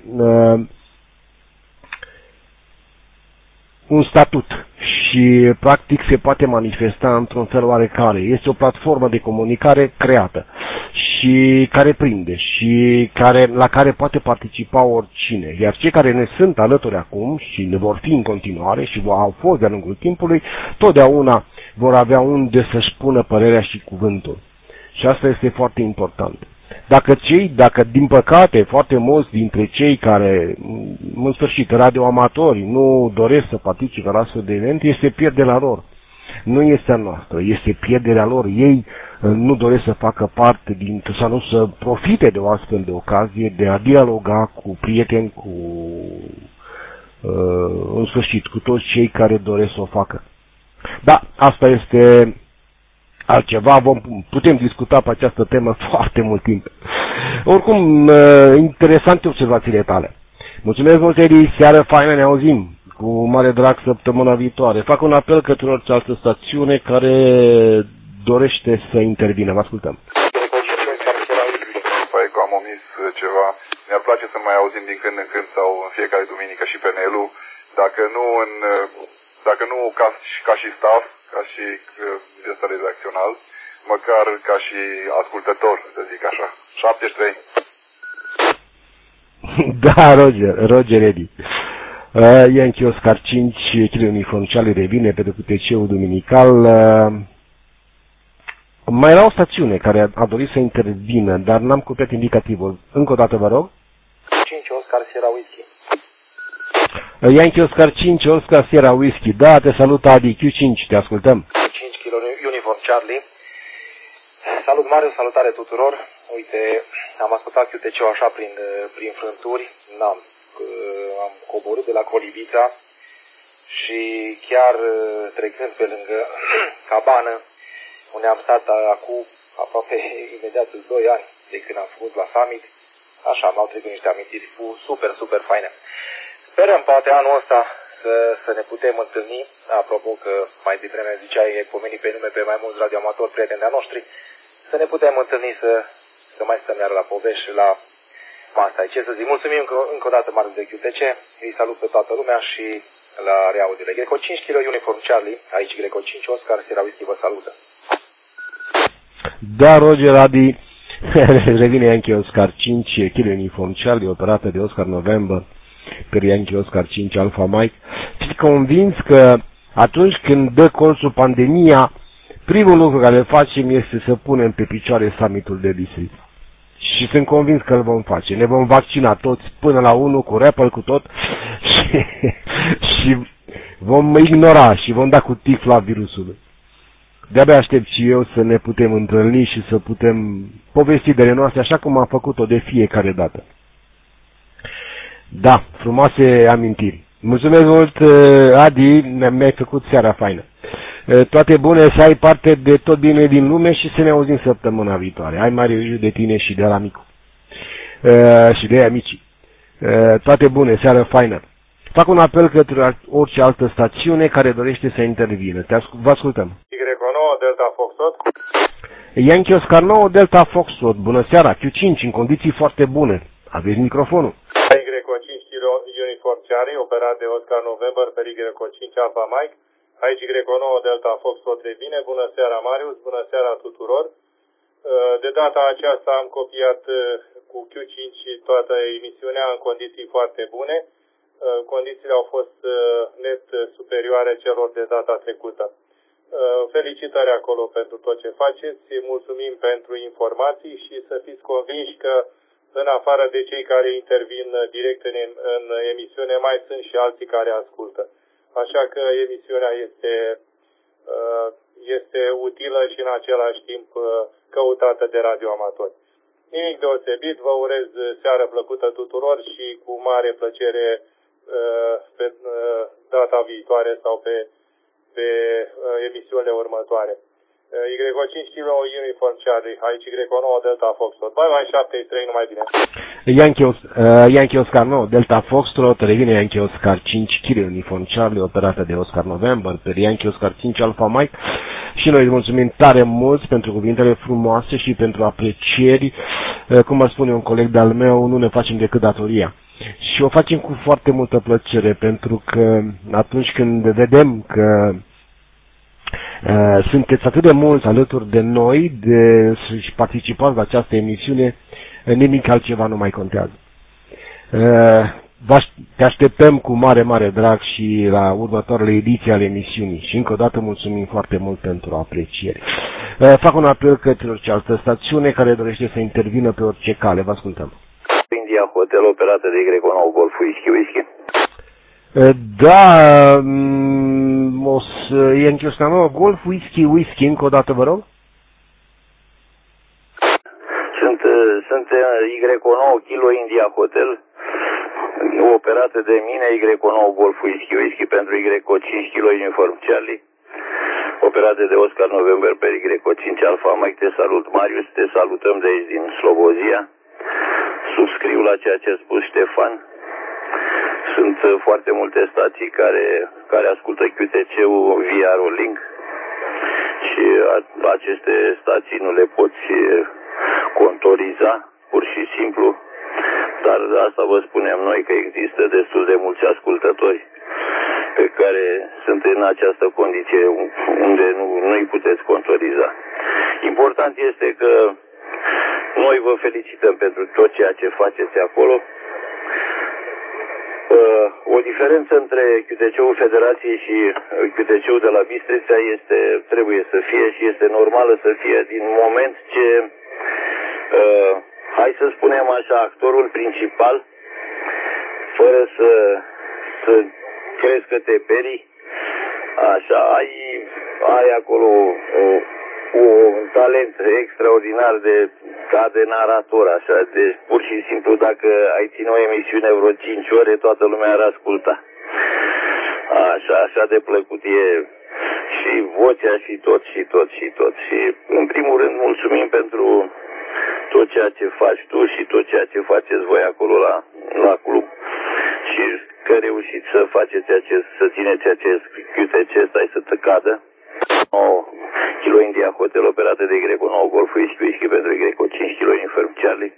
un statut și practic se poate manifesta într-un fel oarecare. Este o platformă de comunicare creată și care prinde și care, la care poate participa oricine. Iar cei care ne sunt alături acum și ne vor fi în continuare și au fost de-a lungul timpului, totdeauna vor avea unde să-și pună părerea și cuvântul. Și asta este foarte important. Dacă cei, dacă din păcate foarte mulți dintre cei care, în sfârșit, radioamatori, nu doresc să participe la astfel de event, este pierderea lor. Nu este a noastră, este pierderea lor. Ei nu doresc să facă parte din, sau nu să profite de o astfel de ocazie de a dialoga cu prieteni, cu, în sfârșit, cu toți cei care doresc să o facă. Da, asta este altceva, vom, putem discuta pe această temă foarte mult timp. Oricum, interesante observațiile tale. Mulțumesc mult, Edi, seară faină, ne auzim cu mare drag săptămâna viitoare. Fac un apel către orice altă stațiune care dorește să intervină. Vă ascultăm. Am omis ceva. Mi-ar place să mai auzim din când în când sau în fiecare duminică și pe Nelu, dacă nu în, dacă nu ca, ca și staff, ca și ăsta redacțional, măcar ca și ascultător, să zic așa. șaptezeci și trei. Da, Roger, Roger Eddy. Uh, Yankee Oscar cinci, Kilo Uniform Charlie revine pe Q T C-ul duminical. Uh, mai era o stațiune care a, a dorit să intervină, dar n-am copiat indicativul. Încă o dată, vă rog. cinci Oscar Sierra Whisky. Yankee Oscar cinci, Oscar Sierra Whisky. Da, te salut, Adi, Q cinci, te ascultăm. cinci Kilo Uniform Charlie. Salut, Mariu, salutare tuturor. Uite, am ascultat Q T C-ul așa prin, prin frânturi. N-am, am coborât de la Colibița și chiar trecând pe lângă cabană, unde am stat acum aproape imediat doi ani de când am făcut la Summit. Așa, m-au trecut niște amintiri super, super faine. Sperăm poate anul ăsta să, să ne putem întâlni. Apropo că mai devreme ziceai pomenii pe nume pe mai mulți radioamatori prieteni de-a noștri, să ne putem întâlni să, să mai stăm iar la povești și la masa. Ce să zic, mulțumim încă, încă o dată Marius de Q T C, îi salut pe toată lumea și la reaudire. Greco cinci Kilo Uniform Charlie, aici Greco cinci Oscar Sierra Whisky vă salută. Da, Roger Adi, revine Yankee Oscar cinci Kilo Uniform Charlie, operată de Oscar November per Yankee Oscar cinci Alpha Mike. Fiți convins că atunci când dă colțul pandemia, primul lucru care facem este să punem pe picioare summitul de district. Și sunt convins că îl vom face. Ne vom vaccina toți până la unul, cu Rapple, cu tot. Și și vom ignora și vom da cu tifla virusului. De-abia aștept și eu să ne putem întâlni și să putem povesti de noastre așa cum am făcut-o de fiecare dată. Da, frumoase amintiri. Mulțumesc mult, Adi, mi-ai făcut seara faină. Toate bune, să ai parte de tot bine din lume și să ne auzim săptămâna viitoare. Ai mare grijă de tine și de la micu. Și de amicii. Toate bune, seară faină. Fac un apel către orice altă stațiune care dorește să intervină. Te ascult, vă ascultăm. Y nouă Delta Foxtrot. Yankee Oscar nouă Delta Foxtrot. Bună seara, Q cinci în condiții foarte bune. Aveți microfonul. Y cinci Kilo Uniform Charlie, operat de Oscar November pe Y cinci Alpha Mike. Aici Y nouă Delta Foxtrot de bine. Bună seara, Marius. Bună seara tuturor. De data aceasta am copiat cu Q cinci toată emisiunea în condiții foarte bune. Condițiile au fost net superioare celor de data trecută. Felicitări acolo pentru tot ce faceți, mulțumim pentru informații și să fiți convinși că în afară de cei care intervin direct în, în emisiune, mai sunt și alții care ascultă. Așa că emisiunea este, este utilă și în același timp căutată de radioamatori. Nimic deosebit, vă urez seară plăcută tuturor și cu mare plăcere pe data viitoare sau pe, pe emisiunile următoare. Y cinci Kilo Uniform Charlie, aici Y nouă Delta Foxtrot. Bye bye, șaptezeci și trei, numai bine. Yankee, uh, Yankee Oscar nouă Delta Foxtrot, revine Yankee Oscar cinci Kilo Uniform Charlie, operată de Oscar November, pe Yankee Oscar cinci Alpha Mike. Și noi îți mulțumim tare mult pentru cuvintele frumoase și pentru aprecieri. Uh, cum ar spune un coleg de-al meu, nu ne facem decât datoria. Și o facem cu foarte multă plăcere, pentru că atunci când vedem că Uh, sunteți atât de mulți alături de noi de, și participați la această emisiune, nimic altceva nu mai contează. Uh, te așteptăm cu mare, mare drag și la următoarele ediții ale emisiunii și încă o dată mulțumim foarte mult pentru apreciere. Uh, fac un apel către orice altă stațiune care dorește să intervină pe orice cale. Vă ascultăm. India Hotel, operată de Y nouă Golf Whisky Whisky. Da, o să Yankee Oscar nouă Golf Whisky Whisky, încă o dată vă rog. Sunt, sunt Y nouă Kilo India Hotel, operată de mine, Y nouă Golf Whisky Whisky pentru Y cinci Kilo Uniform Charlie, operată de Oscar November pe Y cinci Alpha Mike. Te salut, Marius, te salutăm de aici din Slobozia. Subscriu la ceea ce a spus Ștefan. Sunt foarte multe stații care, care ascultă Q T C-ul via Rolling și aceste stații nu le poți contoriza, pur și simplu, dar asta vă spunem noi, că există destul de mulți ascultători pe care sunt în această condiție unde nu, nu îi puteți contoriza. Important este că noi vă felicităm pentru tot ceea ce faceți acolo. O diferență între Q T C-ul Federației și Q T C-ul de la Bistrița este, trebuie să fie și este normală să fie din moment ce, uh, hai să spunem așa, actorul principal, fără să, să crezi că te perii, așa, ai, ai acolo o, un talent extraordinar de, ca de narator, așa, deci pur și simplu dacă ai ține o emisiune vreo cinci ore, toată lumea ar asculta. Așa, așa de plăcut e și vocea și tot și tot și tot. Și în primul rând mulțumim pentru tot ceea ce faci tu și tot ceea ce faceți voi acolo la, la club și că reușiți să faceți acest, să țineți acest Q T C, stai să te cadă. O Kilo India Hotel, operată de Y nouă Golf Whisky Whisky pentru Y cinci Kilo Uniform Charlie.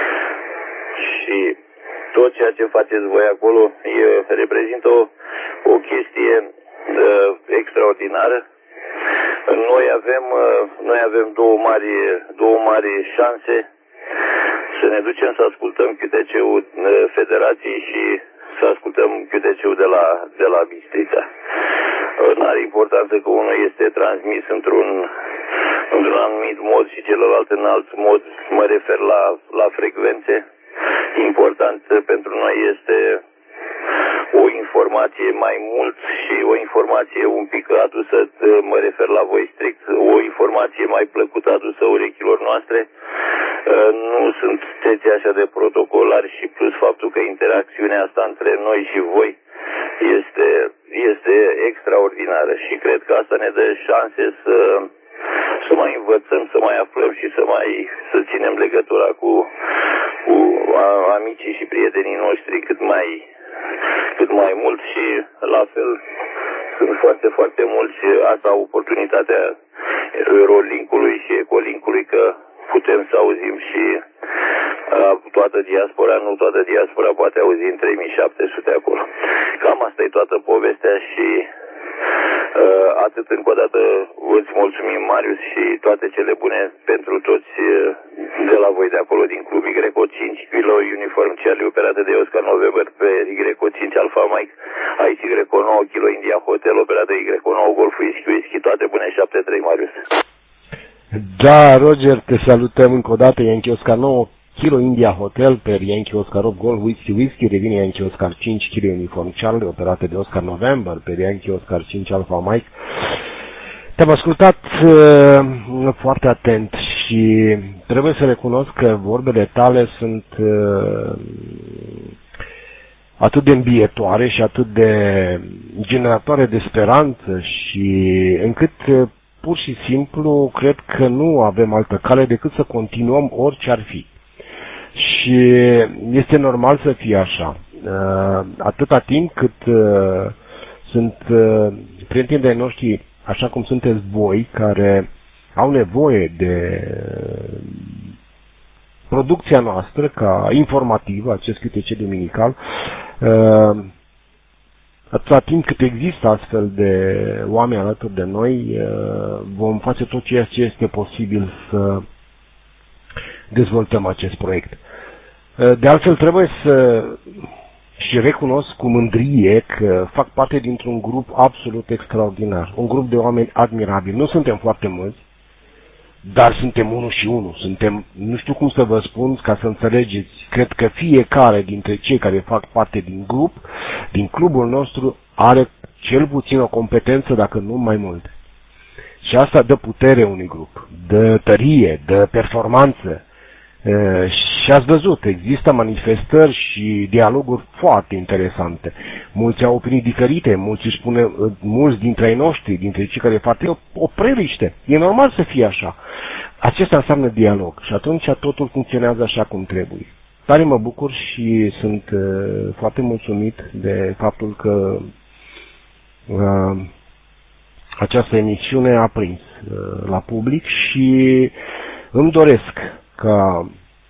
Și tot ceea ce faceți voi acolo e, reprezintă o, o chestie uh, extraordinară. Noi avem, uh, noi avem două mari, două mari șanse să ne ducem să ascultăm Q T C-ul uh, Federației și să ascultăm Q T C-ul de la, de la Bistrița. Nu are importanță că unul este transmis într-un într-un anumit mod și celălalt în alt mod, mă refer la, la frecvențe. Important pentru noi este o informație mai mult și o informație un pic adusă, mă refer la voi strict, o informație mai plăcută adusă urechilor noastre. Nu sunteți așa de protocolari și plus faptul că interacțiunea asta între noi și voi este, este extraordinară și cred că asta ne dă șanse să, să mai învățăm, să mai aflăm și să mai să ținem legătura cu, cu amicii și prietenii noștri cât mai cât mai mult și la fel sunt foarte, foarte mulți asta oportunitatea Eurolinkului și Ecolinkului că putem să auzim și uh, toată diaspora, nu toată diaspora poate auzi în trei mii șapte sute acolo. Cam asta e toată povestea și uh, atât încă o dată îți mulțumim, Marius, și toate cele bune pentru toți uh, de la voi de acolo din club Y O cinci Kilo Uniform Charlie operată de Oscar November pe Y O cinci Alpha Mike, aici Y O nouă Kilo India Hotel operată de Y O nouă Golf Whisky Whisky, toate bune, șapte trei Marius. Da, Roger, te salutăm încă o dată, Yankee Oscar nouă Kilo India Hotel pe Yankee Oscar opt Golf Whisky Whisky, revine Yankee Oscar cinci Kilo Uniform Charlie, operate de Oscar November pe Yankee Oscar cinci Alpha Mike. Te-am ascultat uh, foarte atent și trebuie să recunosc că vorbele tale sunt uh, atât de îmbietoare și atât de generatoare de speranță și încât uh, pur și simplu cred că nu avem altă cale decât să continuăm orice ar fi. Și este normal să fie așa. Atâta timp cât sunt prietenii de noștri, așa cum sunteți voi, care au nevoie de producția noastră ca informativă, acest Q T C dominical, atâta timp cât există astfel de oameni alături de noi, vom face tot ceea ce este posibil să dezvoltăm acest proiect. De altfel, trebuie să și recunosc cu mândrie că fac parte dintr-un grup absolut extraordinar, un grup de oameni admirabili. Nu suntem foarte mulți, dar suntem unul și unul. Suntem, nu știu cum să vă spun ca să înțelegeți, cred că fiecare dintre cei care fac parte din grup, din clubul nostru, are cel puțin o competență, dacă nu mai mult. Și asta dă putere unui grup, dă tărie, dă performanță. Și ați văzut, există manifestări și dialoguri foarte interesante. Mulți au opinii diferite, mulți își spune, mulți dintre ai noștri, dintre cei care fac o, o preliște. E normal să fie așa. Acesta înseamnă dialog și atunci totul funcționează așa cum trebuie. Tare mă bucur și sunt uh, foarte mulțumit de faptul că uh, această emisiune a prins uh, la public și îmi doresc ca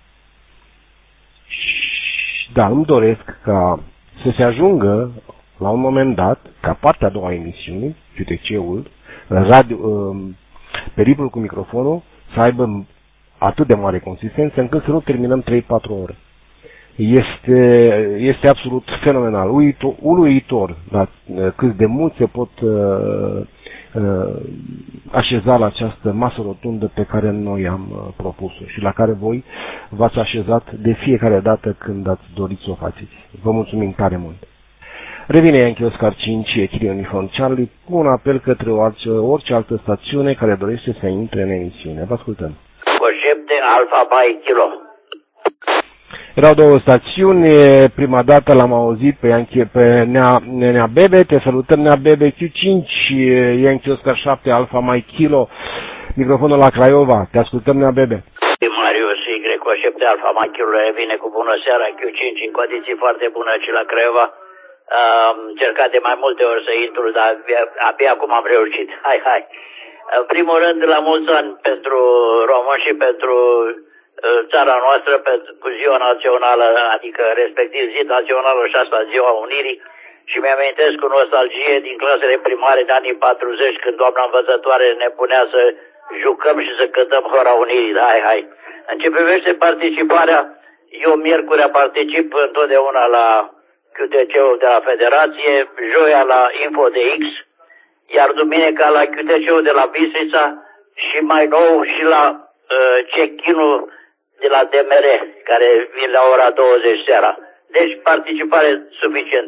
da, îmi doresc ca să se ajungă la un moment dat, ca partea a doua emisiune, Q T C-ul, radio, uh, periplul cu microfonul, să aibă atât de mare consistență încât să nu terminăm trei patru ore. Este, este absolut fenomenal, uluitor, uluitor la cât de mult se pot uh, uh, așeza la această masă rotundă pe care noi am uh, propus-o și la care voi v-ați așezat de fiecare dată când ați dorit să o faceți. Vă mulțumim tare mult! Revine Yankee Oscar cinci Kilo Uniform Charlie cu un apel către orice, orice altă stațiune care dorește să intre în emisiune. Vă ascultăm! șapte Alpha Mike Kilo. Erau două stațiuni, prima dată l-am auzit pe, Yankee, pe Nea, Nea Bebe, te salutăm Nea Bebe Q cinci, Yankee Oscar șapte Alpha Mike Kilo, microfonul la Craiova, te ascultăm Nea Bebe. Marius Y O șapte Alpha Mike Kilo vine cu bună seara Q cinci în condiții foarte bune și la Craiova. Am încercat de mai multe ori să intru, dar abia, abia acum am reușit. Hai, hai. În primul rând, la mulți ani pentru români și pentru țara noastră, pentru, cu ziua națională, adică respectiv zi națională și asta ziua Unirii. Și mi-amintesc cu nostalgie din clasele primare de anii patruzeci, când doamna învățătoare ne punea să jucăm și să cântăm Hora Unirii. Hai, hai. În ce privește participarea, eu miercurea particip întotdeauna la Q T C-ul de la Federație, joia la Info D X, iar duminica la Q T C-ul de la Bistrița și mai nou și la uh, check-in-ul de la D M R, care vine la ora douăzeci seara. Deci participare suficientă.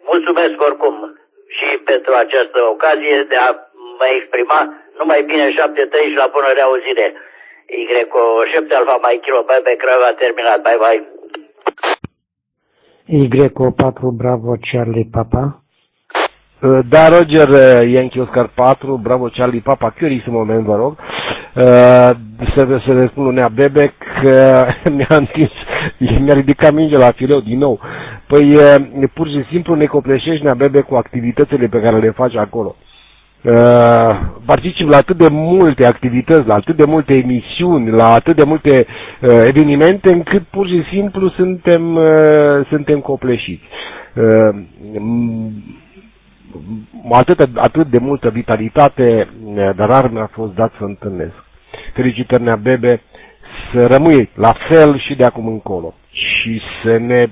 mulțumesc oricum și pentru această ocazie de a mă exprima. Numai bine, șapte trei și la bună reauzire. Y șapte Alfa Mike Kilo, bye bye, Craiova a terminat, bye bye. Y patru Bravo Charlie Papa. Da, Roger, Yankee Oscar patru, Bravo Charlie Papa, Curie, în moment, vă rog. Să, să ne spun Nea Bebe că mi-a întins, mi-a ridicat mingea la fileu din nou. Păi, pur și simplu ne copleșești, Nea Bebe, cu activitățile pe care le faci acolo. Uh, particip la atât de multe activități, la atât de multe emisiuni, la atât de multe uh, evenimente, încât pur și simplu suntem, uh, suntem copleșiți. Uh, atât, atât de multă vitalitate, dar rar mi-a fost dat să întâlnesc. Felicitări, Nea Bebe, să rămâi la fel și de acum încolo și să ne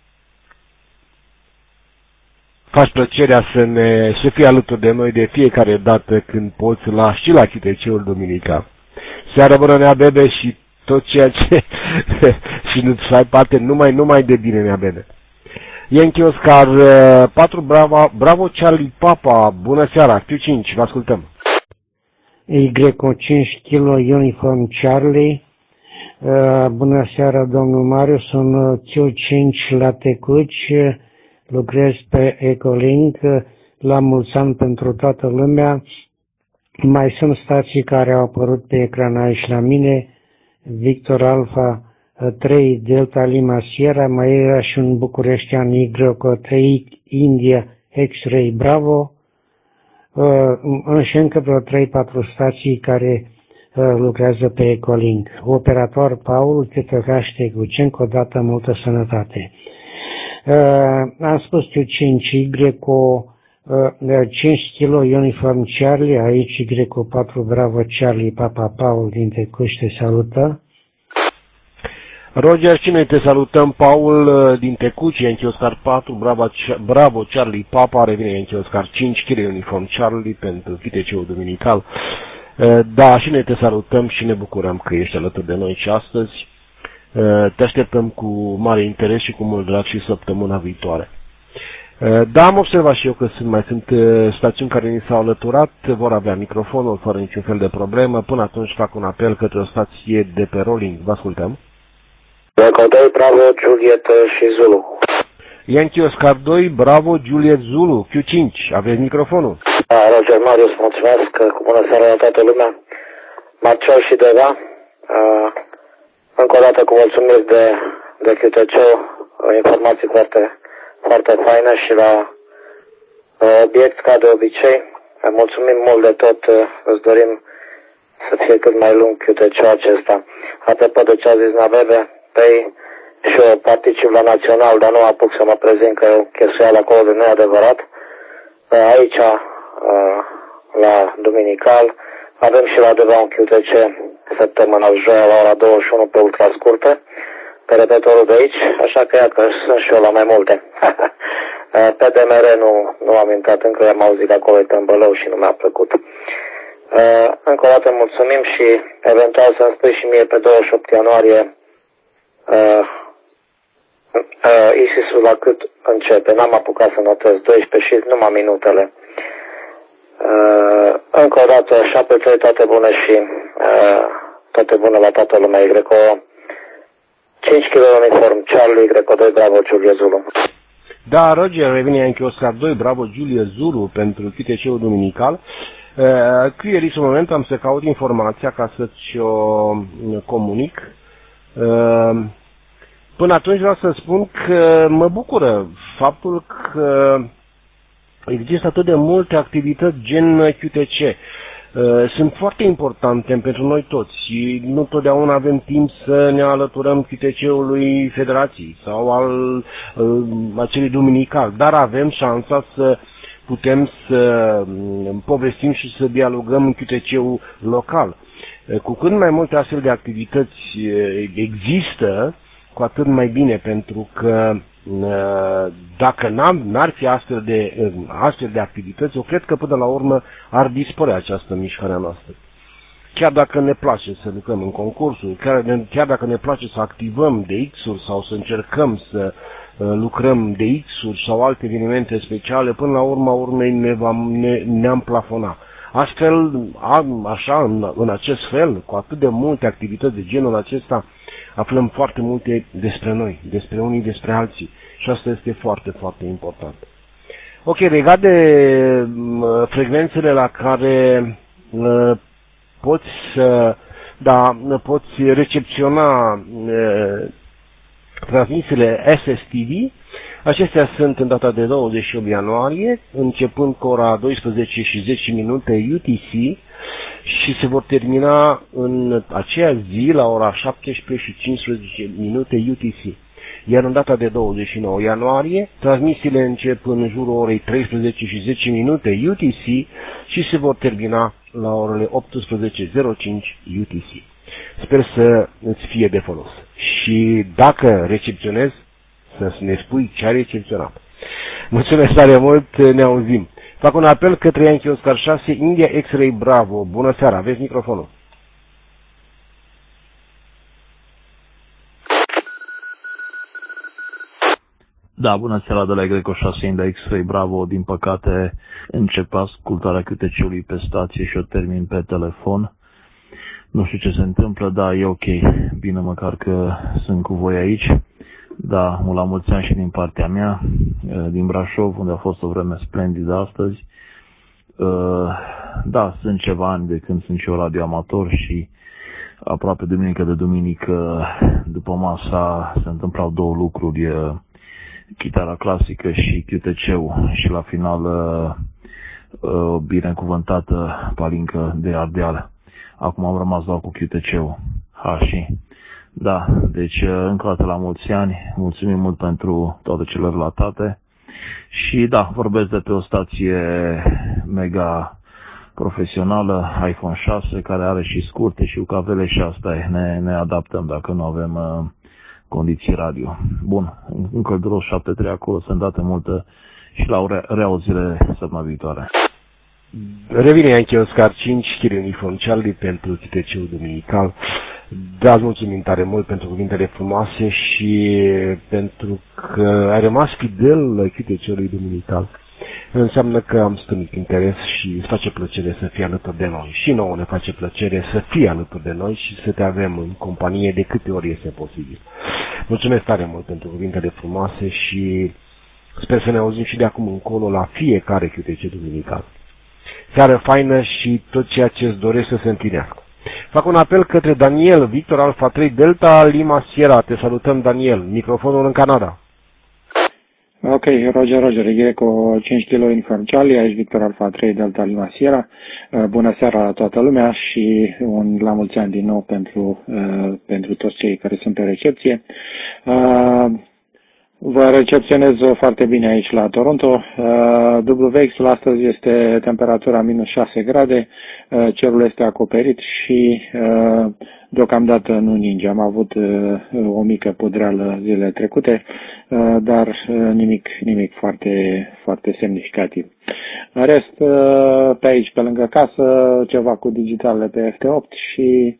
faci plăcerea să, ne, să fii alături de noi de fiecare dată când poți la și la C T C-ul duminical. Seară bună, Nea Bebe, și tot ceea ce și nu să ai parte numai, numai de bine, Nea Bebe. Yankee Oscar patru, Bravo, Bravo Charlie Papa, bună seara, Q cinci, vă ascultăm. Y cinci Kilo Uniform Charlie, uh, bună seara, domnul Mariu, sunt Q cinci la Tecuci, lucrez pe Ecolink, la mulți ani pentru toată lumea. Mai sunt stații care au apărut pe ecran aici la mine, Victor Alpha trei Delta Lima Sierra, mai era și un bucureștean Y trei India X-Ray Bravo, uh, și încă vreo trei patru stații care uh, lucrează pe Ecolink. Operator Paul, T T H Tecuci, încă o dată multă sănătate. Uh, am spus eu cinci Y uh, cinci Kilo Uniform Charlie, aici Y patru Bravo Charlie Papa Paul din Tecuci te salută. Roger, și noi te salutăm, Paul din Tecuci, Yankee Oscar patru, Bravo, Bravo Charlie Papa, revine Yankee Oscar cinci, Kilo Uniform Charlie pentru C T C-ul duminical. Uh, da, și noi te salutăm și ne bucurăm că ești alături de noi și astăzi. Te așteptăm cu mare interes și cu mult drag și săptămâna viitoare. Da, am observat și eu că sunt, mai sunt stațiuni care ni s-au alăturat, vor avea microfonul fără niciun fel de problemă. Până atunci fac un apel către o stație de pe rolling. Vă ascultăm. Yankee doi, Bravo, Juliet și Zulu. Yankee Oscar doi, Bravo, Juliet Zulu, Q cinci. Aveți microfonul? Da, Roger Marius, mulțumesc. Cu bună seara la toată lumea. Marcel și Deva. Uh, Încă o dată cu mulțumiri de, de Q T C, informații foarte, foarte faine și la uh, obiect ca de obicei. Mulțumim mult de tot, uh, îți dorim să fie cât mai lung Q T C acesta. Apropo de ce a zis Nea Bebe, păi și eu particip la național, dar nu apuc să mă prezint că chesuiala acolo de neadevărat. Uh, aici, uh, la duminical, avem și la Deva un Q T C săptămâna joia la ora douăzeci și unu pe ultrascurtă, pe repetorul de aici, așa că iată, sunt și eu la mai multe. Pe D M R nu, nu am intrat încă, i-am auzit acolo pe Bălău și nu mi-a plăcut. Încă o dată mulțumim și eventual să-mi spui și mie pe douăzeci și opt ianuarie I S I S-ul la cât începe. N-am apucat să notez doisprezece și numai minutele. Uh, încă o dată, șapte trei, toate bune și uh, toate bune la toată lumea. Y cinci Kilo Uniform Charlie, Y doi Bravo Juliet Zulu. Da, Roger, revine Yankee Oscar doi, Bravo Juliet Zulu pentru C T C-ul duminical. Uh, cu el, în moment, am să caut informația ca să-ți o comunic. Uh, până atunci vreau să spun că mă bucură faptul că există atât de multe activități gen Q T C. Sunt foarte importante pentru noi toți. Nu totdeauna avem timp să ne alăturăm Q T C-ului Federației sau al acelui duminical, dar avem șansa să putem să povestim și să dialogăm în Q T C-ul local. Cu cât mai multe astfel de activități există, cu atât mai bine, pentru că dacă n-ar fi astfel de, astfel de activități, eu cred că până la urmă ar dispărea această mișcare a noastră. Chiar dacă ne place să lucrăm în concursuri, chiar, chiar dacă ne place să activăm D X-uri sau să încercăm să lucrăm de X-uri sau alte evenimente speciale, până la urma urmei ne vom, ne, ne-am plafona. Astfel, așa, în, în acest fel, cu atât de multe activități de genul acesta, aflăm foarte multe despre noi, despre unii, despre alții. Și asta este foarte, foarte important. Ok, legat de uh, frecvențele la care uh, poți să, da, poți recepționa uh, transmisiile S S T V, acestea sunt în data de douăzeci și opt ianuarie, începând cu ora douăsprezece și zece minute U T C și se vor termina în aceea zi la ora șaptesprezece și cincisprezece minute U T C. Iar în data de douăzeci și nouă ianuarie, transmisiile încep în jurul orei treisprezece și zece minute U T C și se vor termina la orele optsprezece și zero cinci U T C. Sper să îți fie de folos. Și dacă recepționezi, să ne spui ce ai recepționat. Mulțumesc tare mult, ne auzim. Fac un apel către Yankee Oscar șase, India X-Ray Bravo. Bună seara, aveți microfonul. Da, bună seara de la Greco șase, India X-Ray Bravo. Din păcate încep ascultarea Q T C-ului pe stație și o termin pe telefon. Nu știu ce se întâmplă, dar e ok. Bine măcar că sunt cu voi aici. Da, la mulți ani și din partea mea, din Brașov, unde a fost o vreme splendidă astăzi. Da, sunt ceva ani de când sunt și eu radioamator și aproape duminică de duminică, după masa, se întâmplau două lucruri, chitara clasică și Q T C-ul și la final binecuvântată palincă de Ardeal. Acum am rămas doar cu Q T C-ul. Ha, și... Da, deci încă o dată la mulți ani, mulțumim mult pentru toate cele relatate și da, vorbesc de pe o stație mega profesională, iPhone șase, care are și scurte și ucavele și asta e, ne, ne adaptăm dacă nu avem uh, condiții radio. Bun, încă de șapte trei acolo, sunt date multe și la o re- reauzire săptămâna viitoare. Revine Yankee Oscar cinci, Kirill Uniform Charlie pentru Q T C-ul duminical. Da, îți mulțumim tare mult pentru cuvintele frumoase și pentru că ai rămas fidel Q T C-ului duminical. Înseamnă că am strânit interes și îți face plăcere să fii alături de noi. Și nouă ne face plăcere să fii alături de noi și să te avem în companie de câte ori este posibil. Mulțumesc tare mult pentru cuvintele frumoase și sper să ne auzim și de acum încolo la fiecare Q T C duminical. Seară faină și tot ceea ce îți doresc să se împlinească. Fac un apel către Daniel, Victor Alpha trei Delta Lima Sierra. Te salutăm, Daniel. Microfonul în Canada. Ok, Roger, Roger, Greco cinci kilo Uniform Charlie, aici Victor Alpha trei Delta Lima Sierra. Bună seara la toată lumea și un la mulți ani din nou pentru, pentru toți cei care sunt pe recepție. Vă recepționez foarte bine aici la Toronto. W X-ul astăzi este temperatura minus șase grade, cerul este acoperit și deocamdată nu ninge. Am avut o mică pudreală zilele trecute, dar nimic, nimic foarte, foarte semnificativ. În rest, pe aici, pe lângă casă, ceva cu digitalele pe F T opt și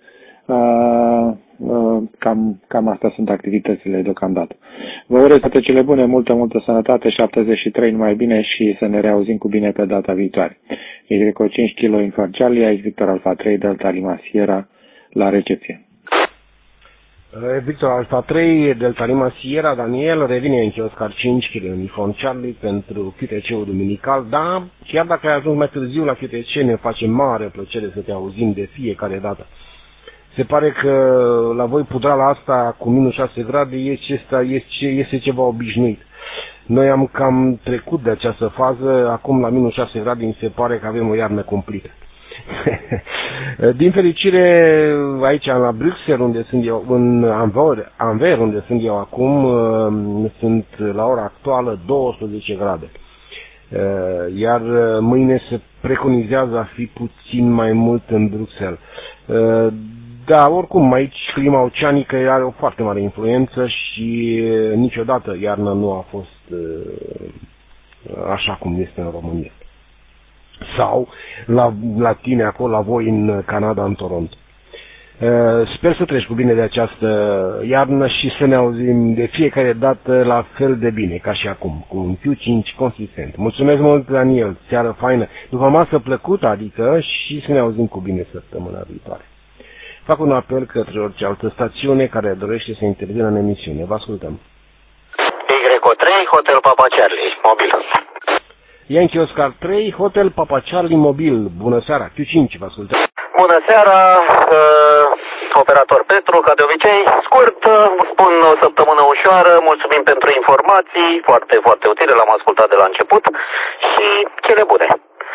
Cam, cam astea sunt activitățile deocamdată. Vă urez toate cele bune, multă, multă sănătate, șaptezeci și trei numai bine și să ne reauzim cu bine pe data viitoare. Greco cinci kilo Uniform Charlie, aici Victor Alpha trei Delta Lima Sierra, la recepție. Victor Alpha trei Delta Lima Sierra, Daniel, revine în Oscar cinci kilo Uniform Charlie pentru Q T C-ul duminical. Da, chiar dacă ai ajuns mai târziu la Q T C, ne face mare plăcere să te auzim de fiecare dată. Se pare că la voi pudrala asta cu minus șase grade este, este, este ceva obișnuit. Noi am cam trecut de această fază, acum la minus șase grade mi se pare că avem o iarnă cumplită. Din fericire, aici la Bruxelles, unde sunt eu, în Anvers, Anvers, unde sunt eu acum, sunt la ora actuală douăsprezece grade. Iar mâine se preconizează a fi puțin mai mult în Bruxelles. Da, oricum, aici clima oceanică are o foarte mare influență și niciodată iarna nu a fost așa cum este în România. Sau la, la tine acolo, la voi în Canada, în Toronto. Sper să treci cu bine de această iarnă și să ne auzim de fiecare dată la fel de bine, ca și acum, cu un Q cinci consistent. Mulțumesc mult, Daniel, seară faină, după masă plăcută, adică, și să ne auzim cu bine săptămâna viitoare. Fac un apel către orice altă stațiune care dorește să intervină în emisiune. Vă ascultăm. Y O trei, Hotel Papa Charlie, mobil. Yankee Oscar trei, Hotel Papa Charlie, mobil. Bună seara, Q cinci, vă ascultăm. Bună seara, uh, operator Petru, ca de obicei, scurt, uh, vă spun o săptămână ușoară, mulțumim pentru informații, foarte, foarte utile, l-am ascultat de la început și cele bune.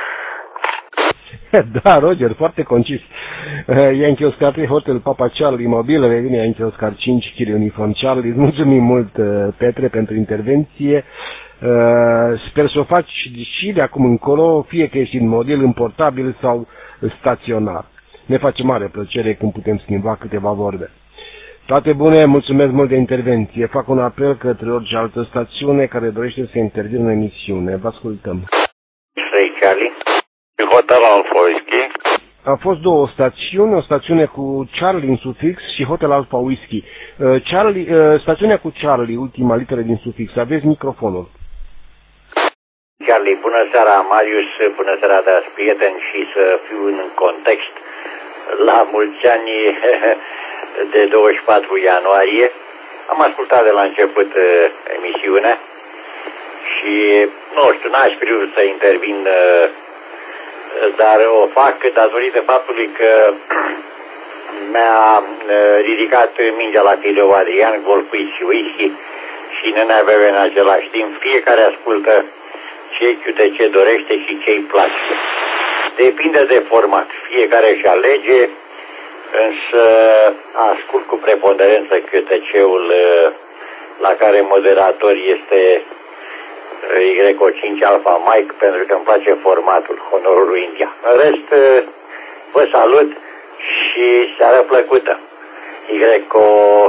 Da, Roger, foarte concis. Yankee Oscar trei, Hotel Papa Charlie, mobil, revine Yankee Oscar cinci, Kilo Uniform Charlie. Îți mulțumim mult, Petre, pentru intervenție. Sper să o faci și de acum încolo, fie că ești în model, în portabil sau staționar. Ne face mare plăcere când putem schimba câteva vorbe. Toate bune, mulțumesc mult de intervenție. Fac un apel către orice altă stațiune care dorește să intervină în emisiune. Vă ascultăm. trei Charlie, Hotel Alfa Whisky. A fost două stațiuni, o stațiune cu Charlie în sufix și Hotel Alfa Whisky. Charlie, stațiunea cu Charlie, ultima literă din sufix. Aveți microfonul. Charlie, bună seara, Marius, bună seara, dragi prieteni, și să fiu în context, la mulți ani de douăzeci și patru ianuarie, am ascultat de la început emisiunea și, nu știu, n-aș vrea să intervin, dar o fac datorită faptului că mi-a ridicat mingea la fileu Adrian, Golf și Whisky, și ne avem în același timp, fiecare ascultă ce Q T C dorește și ce îi place. Depinde de format. Fiecare își alege, însă ascult cu preponderență Q T C-ul la care moderator este Y O cinci Alpha Mike, pentru că îmi place formatul, Honorul India. În rest, vă salut și seară plăcută. Y O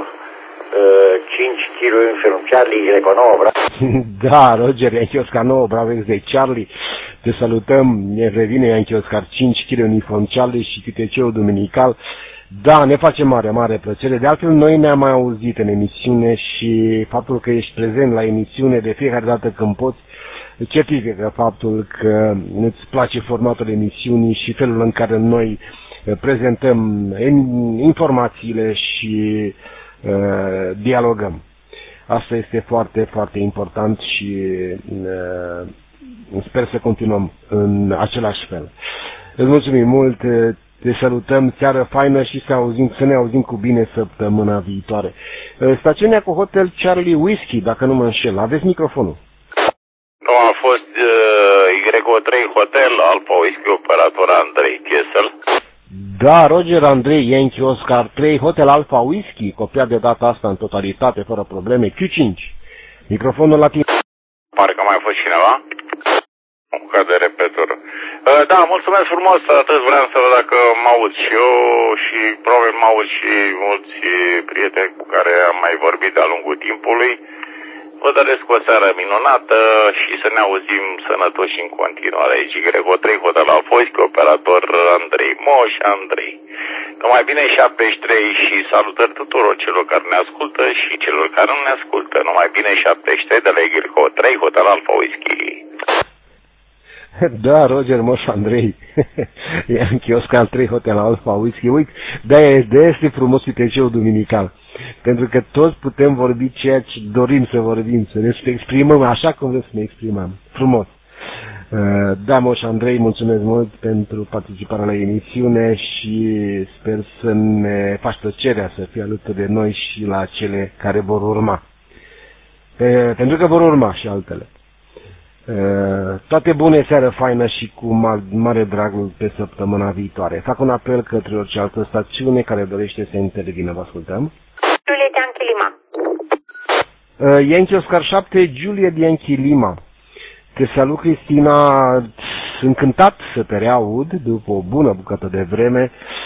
cinci Kilo Uniform Charlie, Y O nouă, bravo. Da, Roger, Yankee Oscar nouă, bravo de Charlie. Te salutăm, ne revine Yankee Oscar cinci Kilo Uniform Charlie și Q T C-ul duminical. Da, ne face mare, mare plăcere. De altfel, noi ne-am mai auzit în emisiune și faptul că ești prezent la emisiune de fiecare dată când poți certifică faptul că îți place formatul emisiunii și felul în care noi prezentăm informațiile și uh, dialogăm. Asta este foarte, foarte important și uh, sper să continuăm în același fel. Îți mulțumim mult, te salutăm, seară faină și să, auzim, să ne auzim cu bine săptămâna viitoare. Stațiunea cu Hotel Charlie Whisky, dacă nu mă înșel, aveți microfonul. Nu, a fost uh, Y O trei Hotel Alfa Whisky, operator Andrei Kessel. Da, Roger Andrei, Yankee Oscar trei, Hotel Alfa Whisky, copiat de data asta în totalitate, fără probleme, Q cinci. Microfonul la tine. Parcă mai a fost cineva? Ca de repetor. Da, mulțumesc frumos, atât vreau să văd dacă mă aud și eu și probabil mă aud și mulți prieteni cu care am mai vorbit de-a lungul timpului. Vă doresc o seară minunată și să ne auzim sănătoși în continuare. Aici Y O trei Hotel Alfa Whisky, operator Andrei Moș, Andrei. Numai bine șaptezeci și trei și salutări tuturor celor care ne ascultă și celor care nu ne ascultă. Numai bine șaptezeci și trei de la Y O trei Hotel Alfa Whisky. Da, Roger Moș Andrei, Yankee Oscar trei Hotel Alfa Whisky. Uite, de-aia este frumos Q T C-ul duminical. Pentru că toți putem vorbi ceea ce dorim să vorbim, să ne exprimăm așa cum vrem să ne exprimăm. Frumos. Da, Moș Andrei, mulțumesc mult pentru participarea la emisiune și sper să ne faci plăcerea să fii alături de noi și la cele care vor urma. Pentru că vor urma și altele. Toate bune, seară faină și cu mare drag pe săptămâna viitoare. Fac un apel către orice altă stațiune care dorește să intervină. Vă ascultăm. Juliet Yankee Lima. Yankee Oscar șapte, Juliet Yankee Lima. Te salut, Cristina. Încântat să te reaud după o bună bucată de vreme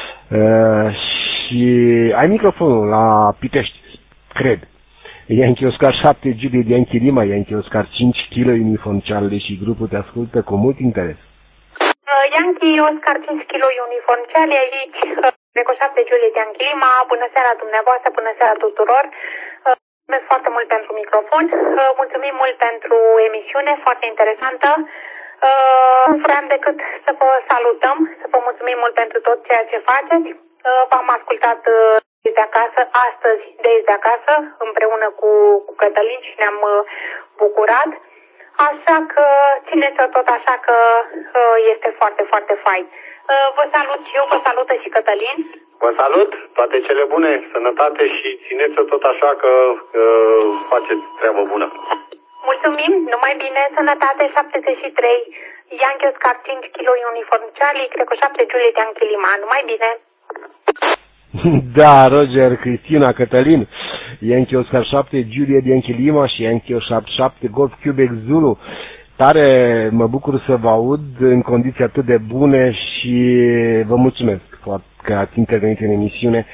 și ai microfonul la Pitești, cred. Yankee Oscar șapte, Juliet Yankee Lima, Yankee Oscar cinci, Kilo Uniform Charlie și grupul te ascultă cu mult interes. Yankee Oscar cinci, Kilo Uniform Charlie, aici Greco șapte Giulie Teanchilima, bună seara dumneavoastră, bună seara tuturor. Mulțumesc foarte mult pentru microfon, mulțumim mult pentru emisiune, foarte interesantă. Nu vreau decât să vă salutăm, să vă mulțumim mult pentru tot ceea ce faceți. V-am ascultat de acasă, astăzi de aici de acasă, împreună cu, cu Cătălin și ne-am bucurat. Așa că țineți-o tot așa că este foarte, foarte fain. Vă salut și eu, vă salută și Cătălin. Vă salut, toate cele bune, sănătate și țineți-o tot așa că uh, faceți treabă bună. Mulțumim, numai bine, sănătate, șaptezeci și trei, Yankee Oscar cinci kilo Uniform Charlie, Greco șapte Giulie Teanchilima, numai bine. Da, Roger, Cristina, Cătălin, Yankee Oscar șapte Giulie Teanchilima și Yankee Oscar șapte Golf Quebec Zulu. Tare mă bucur să vă aud în condiții atât de bune și vă mulțumesc că ați intervenit în emisiune.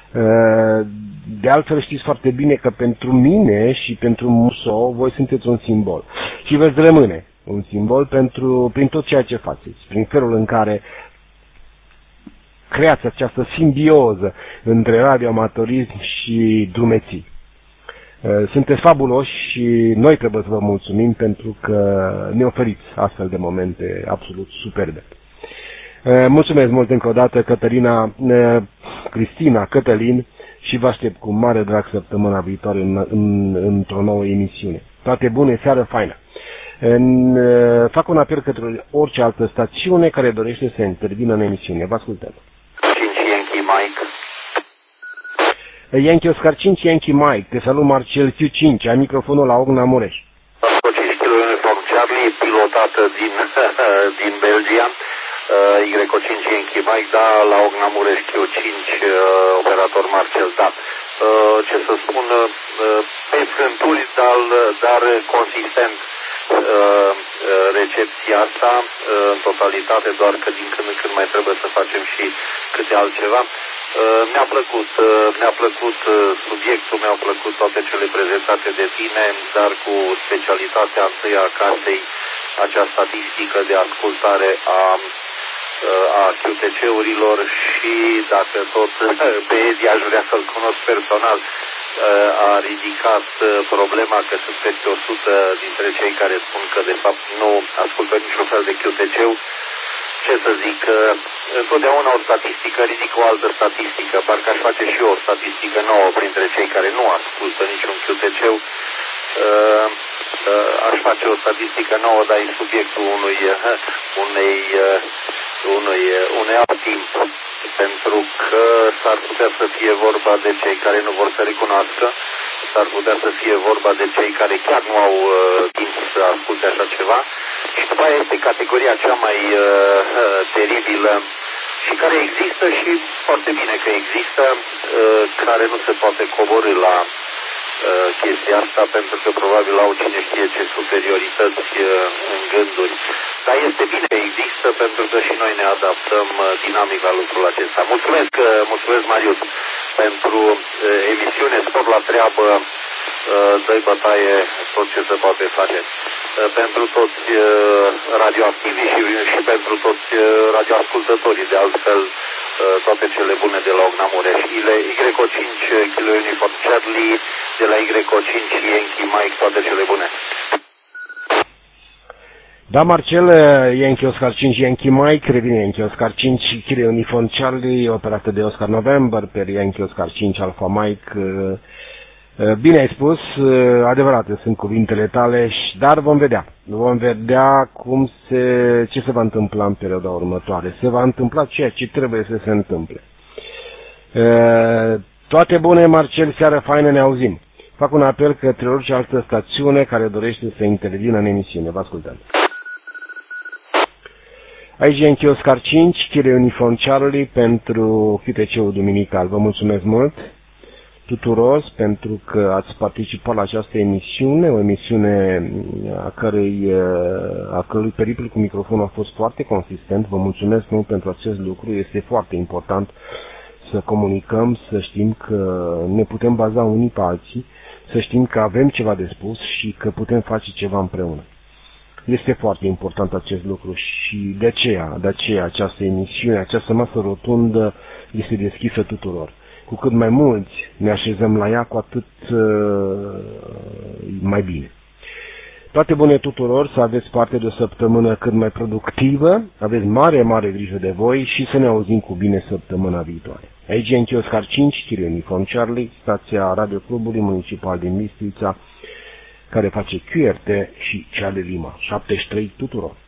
De altfel știți foarte bine că pentru mine și pentru Muso voi sunteți un simbol și veți rămâne un simbol pentru, prin tot ceea ce faceți, prin felul în care creați această simbioză între radioamatorism și drumeții. Sunteți fabuloși și noi trebuie să vă mulțumim pentru că ne oferiți astfel de momente absolut superbe. Mulțumesc mult încă o dată, Cătălina, Cristina, Cătălin, și vă aștept cu mare drag săptămâna viitoare în, în, într-o nouă emisiune. Toate bune, seară faină. În, fac un apel către orice altă stațiune care dorește să intervină în emisiune. Vă ascultăm. cinci Yankee Mike. Yankee Oscar cinci, Yankee Mike. Te salut, Marcel Q cinci. Ai microfonul la Ogna Mureș. cinci kilo Uniform Charlie, pilotată din, din Belgia. Uh, Y cinci Yankee Mike, da, la Ogna Mureș Q cinci, uh, operator Marcel, da. Uh, ce să spun, uh, pe frânturi, dar, dar consistent uh, recepția asta, uh, în totalitate, doar că din când în când mai trebuie să facem și câte altceva. Uh, mi-a plăcut, uh, mi-a plăcut uh, subiectul, mi-au plăcut toate cele prezentate de tine, dar cu specialitatea întâia a casei, acea statistică de ascultare a a Q T C-urilor și, dacă tot pe Edi aș vrea să-l cunosc personal, a ridicat problema că sunt peste o sută dintre cei care spun că de fapt nu ascultă niciun fel de Q T C-ul. Ce să zic, întotdeauna o statistică ridică o altă statistică, parcă aș face și eu o statistică nouă printre cei care nu ascultă niciun Q T C. Aș face o statistică nouă, dar e subiectul unui, unei, unui, unei alt timp, pentru că s-ar putea să fie vorba de cei care nu vor să recunoască, s-ar putea să fie vorba de cei care chiar nu au uh, timp să asculte așa ceva, și după aia este categoria cea mai uh, teribilă și care există, și foarte bine că există, uh, care nu se poate coborî la chestia asta, pentru că probabil au cine știe ce superiorități în gânduri. Dar este bine că există, pentru că și noi ne adaptăm dinamic la lucrul acesta. Mulțumesc, mulțumesc Marius, pentru emisiune, spor la treabă, dă-i bătaie tot ce se poate face. Pentru toți radioactivii și, și pentru toți radioascultătorii, de altfel, toate cele bune de la Ogna Mureș. Y cinci Kilo Uniform Charlie, de la Y cinci Yankee Mike, toate cele bune. Da, Marcel, Yankee Oscar cinci Yankee Mike, revine Yankee Oscar cinci Kilo Uniform Charlie, operată de Oscar November, per Yankee Oscar cinci Alpha Mike. Bine ai spus, adevărate sunt cuvintele tale, dar vom vedea. Vom vedea cum se, ce se va întâmpla în perioada următoare. Se va întâmpla ceea ce trebuie să se întâmple. Toate bune, Marcel, seară faină, ne auzim. Fac un apel către orice altă stațiune care dorește să intervină în emisiune. Vă ascultăm. Aici Yankee Oscar cinci, Kilo Uniform Charlie pentru Q T C-ul duminical. Vă mulțumesc mult tuturor pentru că ați participat la această emisiune, o emisiune a cărei, a cărui periplu cu microfonul a fost foarte consistent. Vă mulțumesc mult pentru acest lucru, este foarte important să comunicăm, să știm că ne putem baza unii pe alții, să știm că avem ceva de spus și că putem face ceva împreună. Este foarte important acest lucru și de aceea, de aceea această emisiune, această masă rotundă este deschisă tuturor. Cu cât mai mulți ne așezăm la ea, cu atât uh, mai bine. Toate bune tuturor, să aveți parte de o săptămână cât mai productivă, aveți mare, mare grijă de voi și să ne auzim cu bine săptămâna viitoare. Aici e în Chioscar cinci, Chirie Uniform Charlie, stația Radio Clubului Municipal din Bistrița, care face Q R T și Charlie Lima. șaptezeci și trei tuturor!